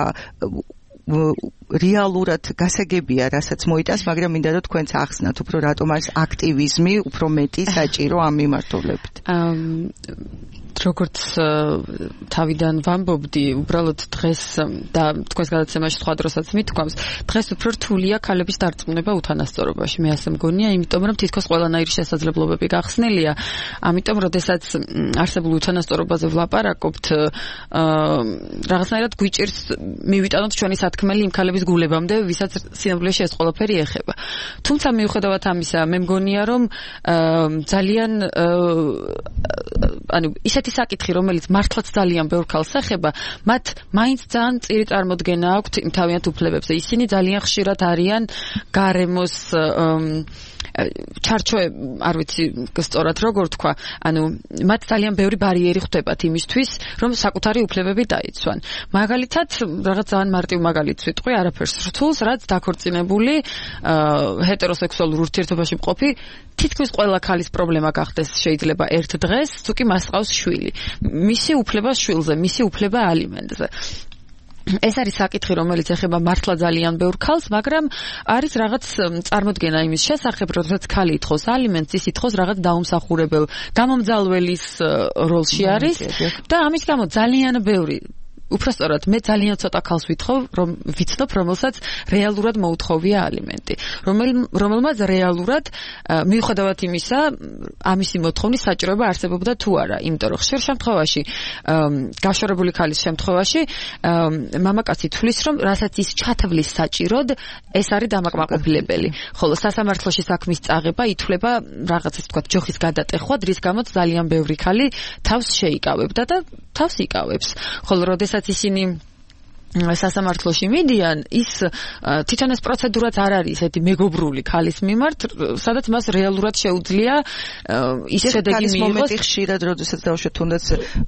რეალურად გასაგებია, რასაც მოიტანს, მაგრამ მინდა რომ თქვენც ახსნათ, უფრო რატომ არის აქტივიზმი უფრო მეტი საჭირო ამ მიმართულებით. როგორც თავიდან ვამბობდი, უბრალოდ დღეს და თქვენს გადაცემაში სხვა დროსაც მithქვამს, დღეს უფრო რთულია ქალების დარწმუნება უთანასწორობაში. მე ასე მგონია, იმიტომ რომ თითქოს ყველანაირი შესაძლებლობები გახსნილია. ამიტომ, როდესაც არსებულ უთანასწორობაზე ვლაპარაკობთ, რაღაცნაირად გვიჭირს მივიტანოთ ჩვენი სათქმელი იმ ქალების გულებამდე, ვისაც სინამდვილეში ეს ყველაფერი ეხება. თუმცა მიუხედავად ამისა, მე მგონია, რომ ძალიან ისეთი საკითხი, რომელიც მართლაც ძალიან ბევრ ქალს ეხება, მათ მაინც ძალიან წირი წარმოდგენა აქვთ იმ თავიანთ უფლებებზე. ისინი ძალიან ხშირად არიან გარემოს არ ვიცი სწორად როგორ თქვა, მათ ძალიან ბევრი ბარიერი ხვდებათ იმისთვის, რომ საკუთარი უფლებები დაიცვან. მაგალითად, რაღაც ძალიან მარტივ მაგალითს ვიტყვი, არაფერს რთულს, რაც დაქორწინებული ჰეტეროსექსუალურ ურთიერთობაში მყოფი თითქმის ყველა ქალის პრობლემა გახდეს შეიძლება ერთ დღეს, თუ კი მას ყავს შვილი. მისი უფლება შვილზე, მისი უფლება ალიმენტზე. ეს არის საკითხი, რომელიც ეხება მართლა ძალიან ბევრ ქალს, მაგრამ არის რაღაც წარმოდგენა იმის შესახებ, როდესაც ქალი ითხოვს ალიმენტს, ის ითხოვს რაღაც დაუმსახურებელ გამომძალველის როლში არის და ამის გამო ძალიან ბევრი უბრალოდ მე ძალიან ცოტა ქალს ვიცნობ, რომელსაც რეალურად მოუთხოვია ალიმენტი, რომელმაც რეალურად მიუხედავად იმისა, ამისი მოთხოვნის საჭიროება არსებობდა თუ არა, იმიტომ რომ ხშირ შემთხვევაში გაშორებული ქალის შემთხვევაში მამაკაცი თვლის, რომ რასაც ის ჩათვლის საჭიროდ, ეს არის დამაკმაყოფილებელი. ხოლო სასამართლოში საქმის წაღება ითვლება რაღაც ეს თქვა ჯოხის გადატეხვა, რის გამოც ძალიან ბევრი ქალი თავს შეიკავებდა და თავს იკავებს. ხოლო როდესაც ისინი სასამართლოში მიდიან, ის თვითონ ეს პროცედურაც არ არის ესეთი მეგობრული ქალის მიმართ, სადაც მას რეალურად შეუძლია ის შედეგი მიიღოს. მომენტი ხშირად, როდესაც დავუშვათ თუნდაც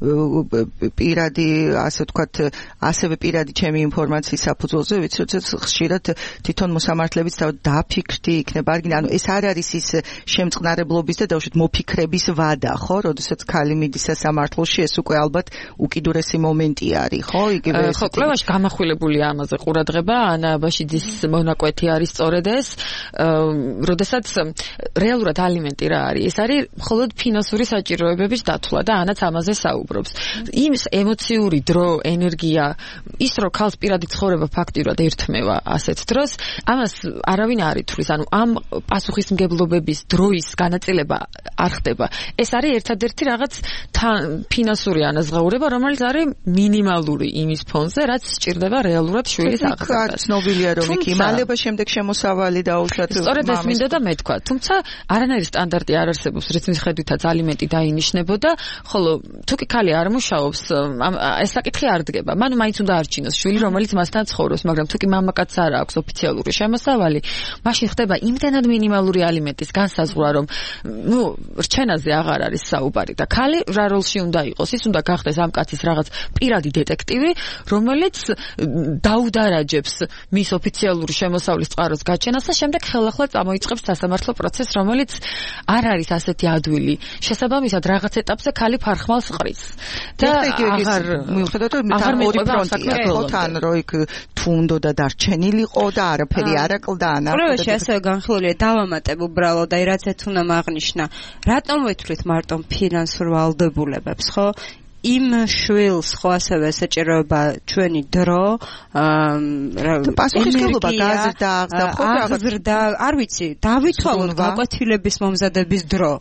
პირადი, ასე ვთქვათ, ასევე პირადი ჩემი ინფორმაციის საფუძველზე, ვიცი, როდესაც ხშირად თვითონ მოსამართლებიც დაფიქრდი იქნება, ეს არ არის ის შემწყნარებლობის და დავუშვათ მოფიქრების ვადა, ხო? როდესაც ქალი მიდის სასამართლოში, ეს უკვე ალბათ უკიდურესი მომენტი არის, ხო? იგივე ხო, კვლევაში გამახვილებულია ამაზე ყურადღება, ანა აბაშიძის მონაკვეთი არის სწორედ ეს, როდესაც რეალურად ალიმენტი რა არის? ეს არის მხოლოდ ფინანსური საჭიროებების დათვლა და ანაც ამაზე საუბრობს. იმ ემოციური დრო, ენერგია, ის რომ ქალს პირადი ცხოვრება ფაქტიურად ერთმევა ასეთ დროს, ამას არავინ არ ითვლის, ამ პასუხისმგებლობების დროის განაწილება არ ხდება. ეს არის ერთადერთი რაღაც ფინანსური ანაზღაურება, რომელიც არის მინიმალური იმის ფონზე, რაც სჭირდება რეალურად შვილის აღზრდას. ცნობილია რომ იქ იმალება შემდეგ შემოსავალი დაუშვათ. სწორედ ეს მინდა და მეთქვა. თუმცა არანაირი სტანდარტი არ არსებობს, რის მიხედვითაც ალიმენტი დაინიშნებოდა, ხოლო თუ კი ქალი არ მუშაობს, ეს საკითხი არ დგება. მან მაინც უნდა არჩინოს შვილი, რომელიც მასთან ცხოვრობს, მაგრამ თუ კი მამაკაცს არ აქვს ოფიციალური შემოსავალი, მაშინ ხდება იმდენად მინიმალური ალიმენტის განსაზღვრა, რომ რჩენაზე აღარ არის საუბარი და ქალი რა როლში უნდა იყოს? ის უნდა გახდეს ამ კაცის რაღაც პირადი დეტექტივი, რომელიც დაუდარაჯებს მის ოფიციალური შემოსავლის წყაროს გაჩენას და შემდეგ ხელახლა წამოიწყებს სასამართლო პროცესს, რომელიც არ არის ასეთი ადვილი. შესაბამისად, რაღაც ეტაპზე ქალი ფარხმალს ყრის. და აღარ მიუხედავად რომ ორი ფრონტია, თან რომ იქ თუ უნდა დარჩენილიყო და არაფერი არ აკლდა ანა. პროვაში ასევე განხილულია დავამატებ უბრალოდ, აი რაც ეთუნა აღნიშნა. რატომ ვეთვლით მარტო ფინანსურ ვალდებულებებს, ხო? იმ შვილს ხო ასევე საჭიროება ჩვენი დრო, პასუხისმგებლობა გაზრდა, არ ვიცი, დავითვალოთ გაკვეთილების მომზადების დრო.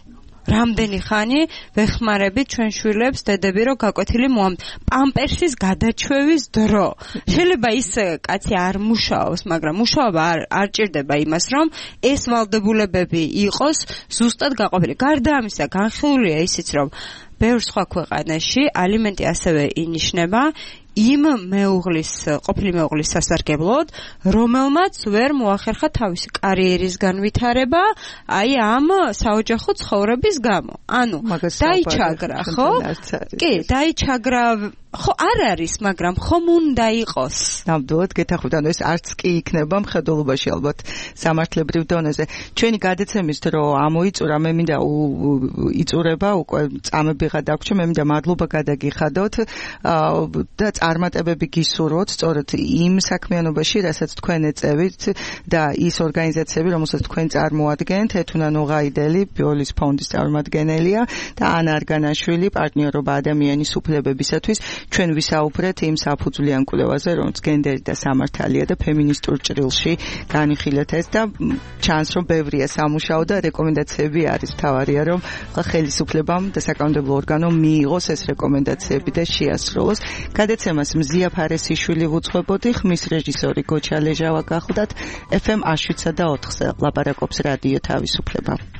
რამდენი ხანი ვეხმარებით ჩვენ შვილებს დედები რომ გაკვეთილი პამპერსის გადაჩვევის დრო. შეიძლება ის კაცი არ მუშაობს, მაგრამ მუშაობა არ ჭირდება იმას, რომ ეს ვალდებულებები იყოს ზუსტად გაყოფილი. გარდა ამისა, განხილულია ისიც, რომ ბევრ სხვა ქვეყანაში ალიმენტი ასევე ინიშნება იმ ყოფილი მეუღლის სასარგებლოდ, რომელმაც ვერ მოახერხა თავისი კარიერის განვითარება, აი ამ საოჯახო ცხოვრების გამო. ანუ დაიჩაგრა, ხო? კი, დაიჩაგრა, ხო არ არის, მაგრამ ხომ უნდა იყოს. ნამდვილად გეთახმებით, ანუ ეს არც კი იქნება მხედველობაში ალბათ სამართლებრივ დონეზე. ჩვენი გადაცემის დრო ამოიწურა, მე მინდა იწურება, უკვე წამები გადაგვრჩა, მე მინდა მადლობა გადაგიხადოთ და წარმატებები გისურვოთ სწორედ იმ საქმიანობაში, რასაც თქვენ ეწევით და ის ორგანიზაციები, რომელსაც თქვენ წარმოადგენთ, ეთუნა ნუღაიდელი, ბიოლის ფონდის წარმომადგენელია და ანა არგანაშვილი, პარტნიორობა ადამიანის უფლებებისათვის. ჩვენ ვისაუბრეთ იმ საფუძვლიან კვლევაზე, რომელიც გენდერი და სამართალია და ფემინისტურ ჭრილში განიხილეთ ეს და ჩანს, რომ ბევრია სამუშაო და რეკომენდაციები არის. მთავარია, რომ ხელისუფლებამ და საკანონმდებლო ორგანომ მიიღოს ეს რეკომენდაციები და შეასრულოს. გადაცემას მზია ფარესიშვილი ვუძღვებოდი, ხმის რეჟისორი გოჩა ლეჟავა გახლდათ. FM 7 და 4-ზე ლაპარაკობს რადიო თავისუფლება.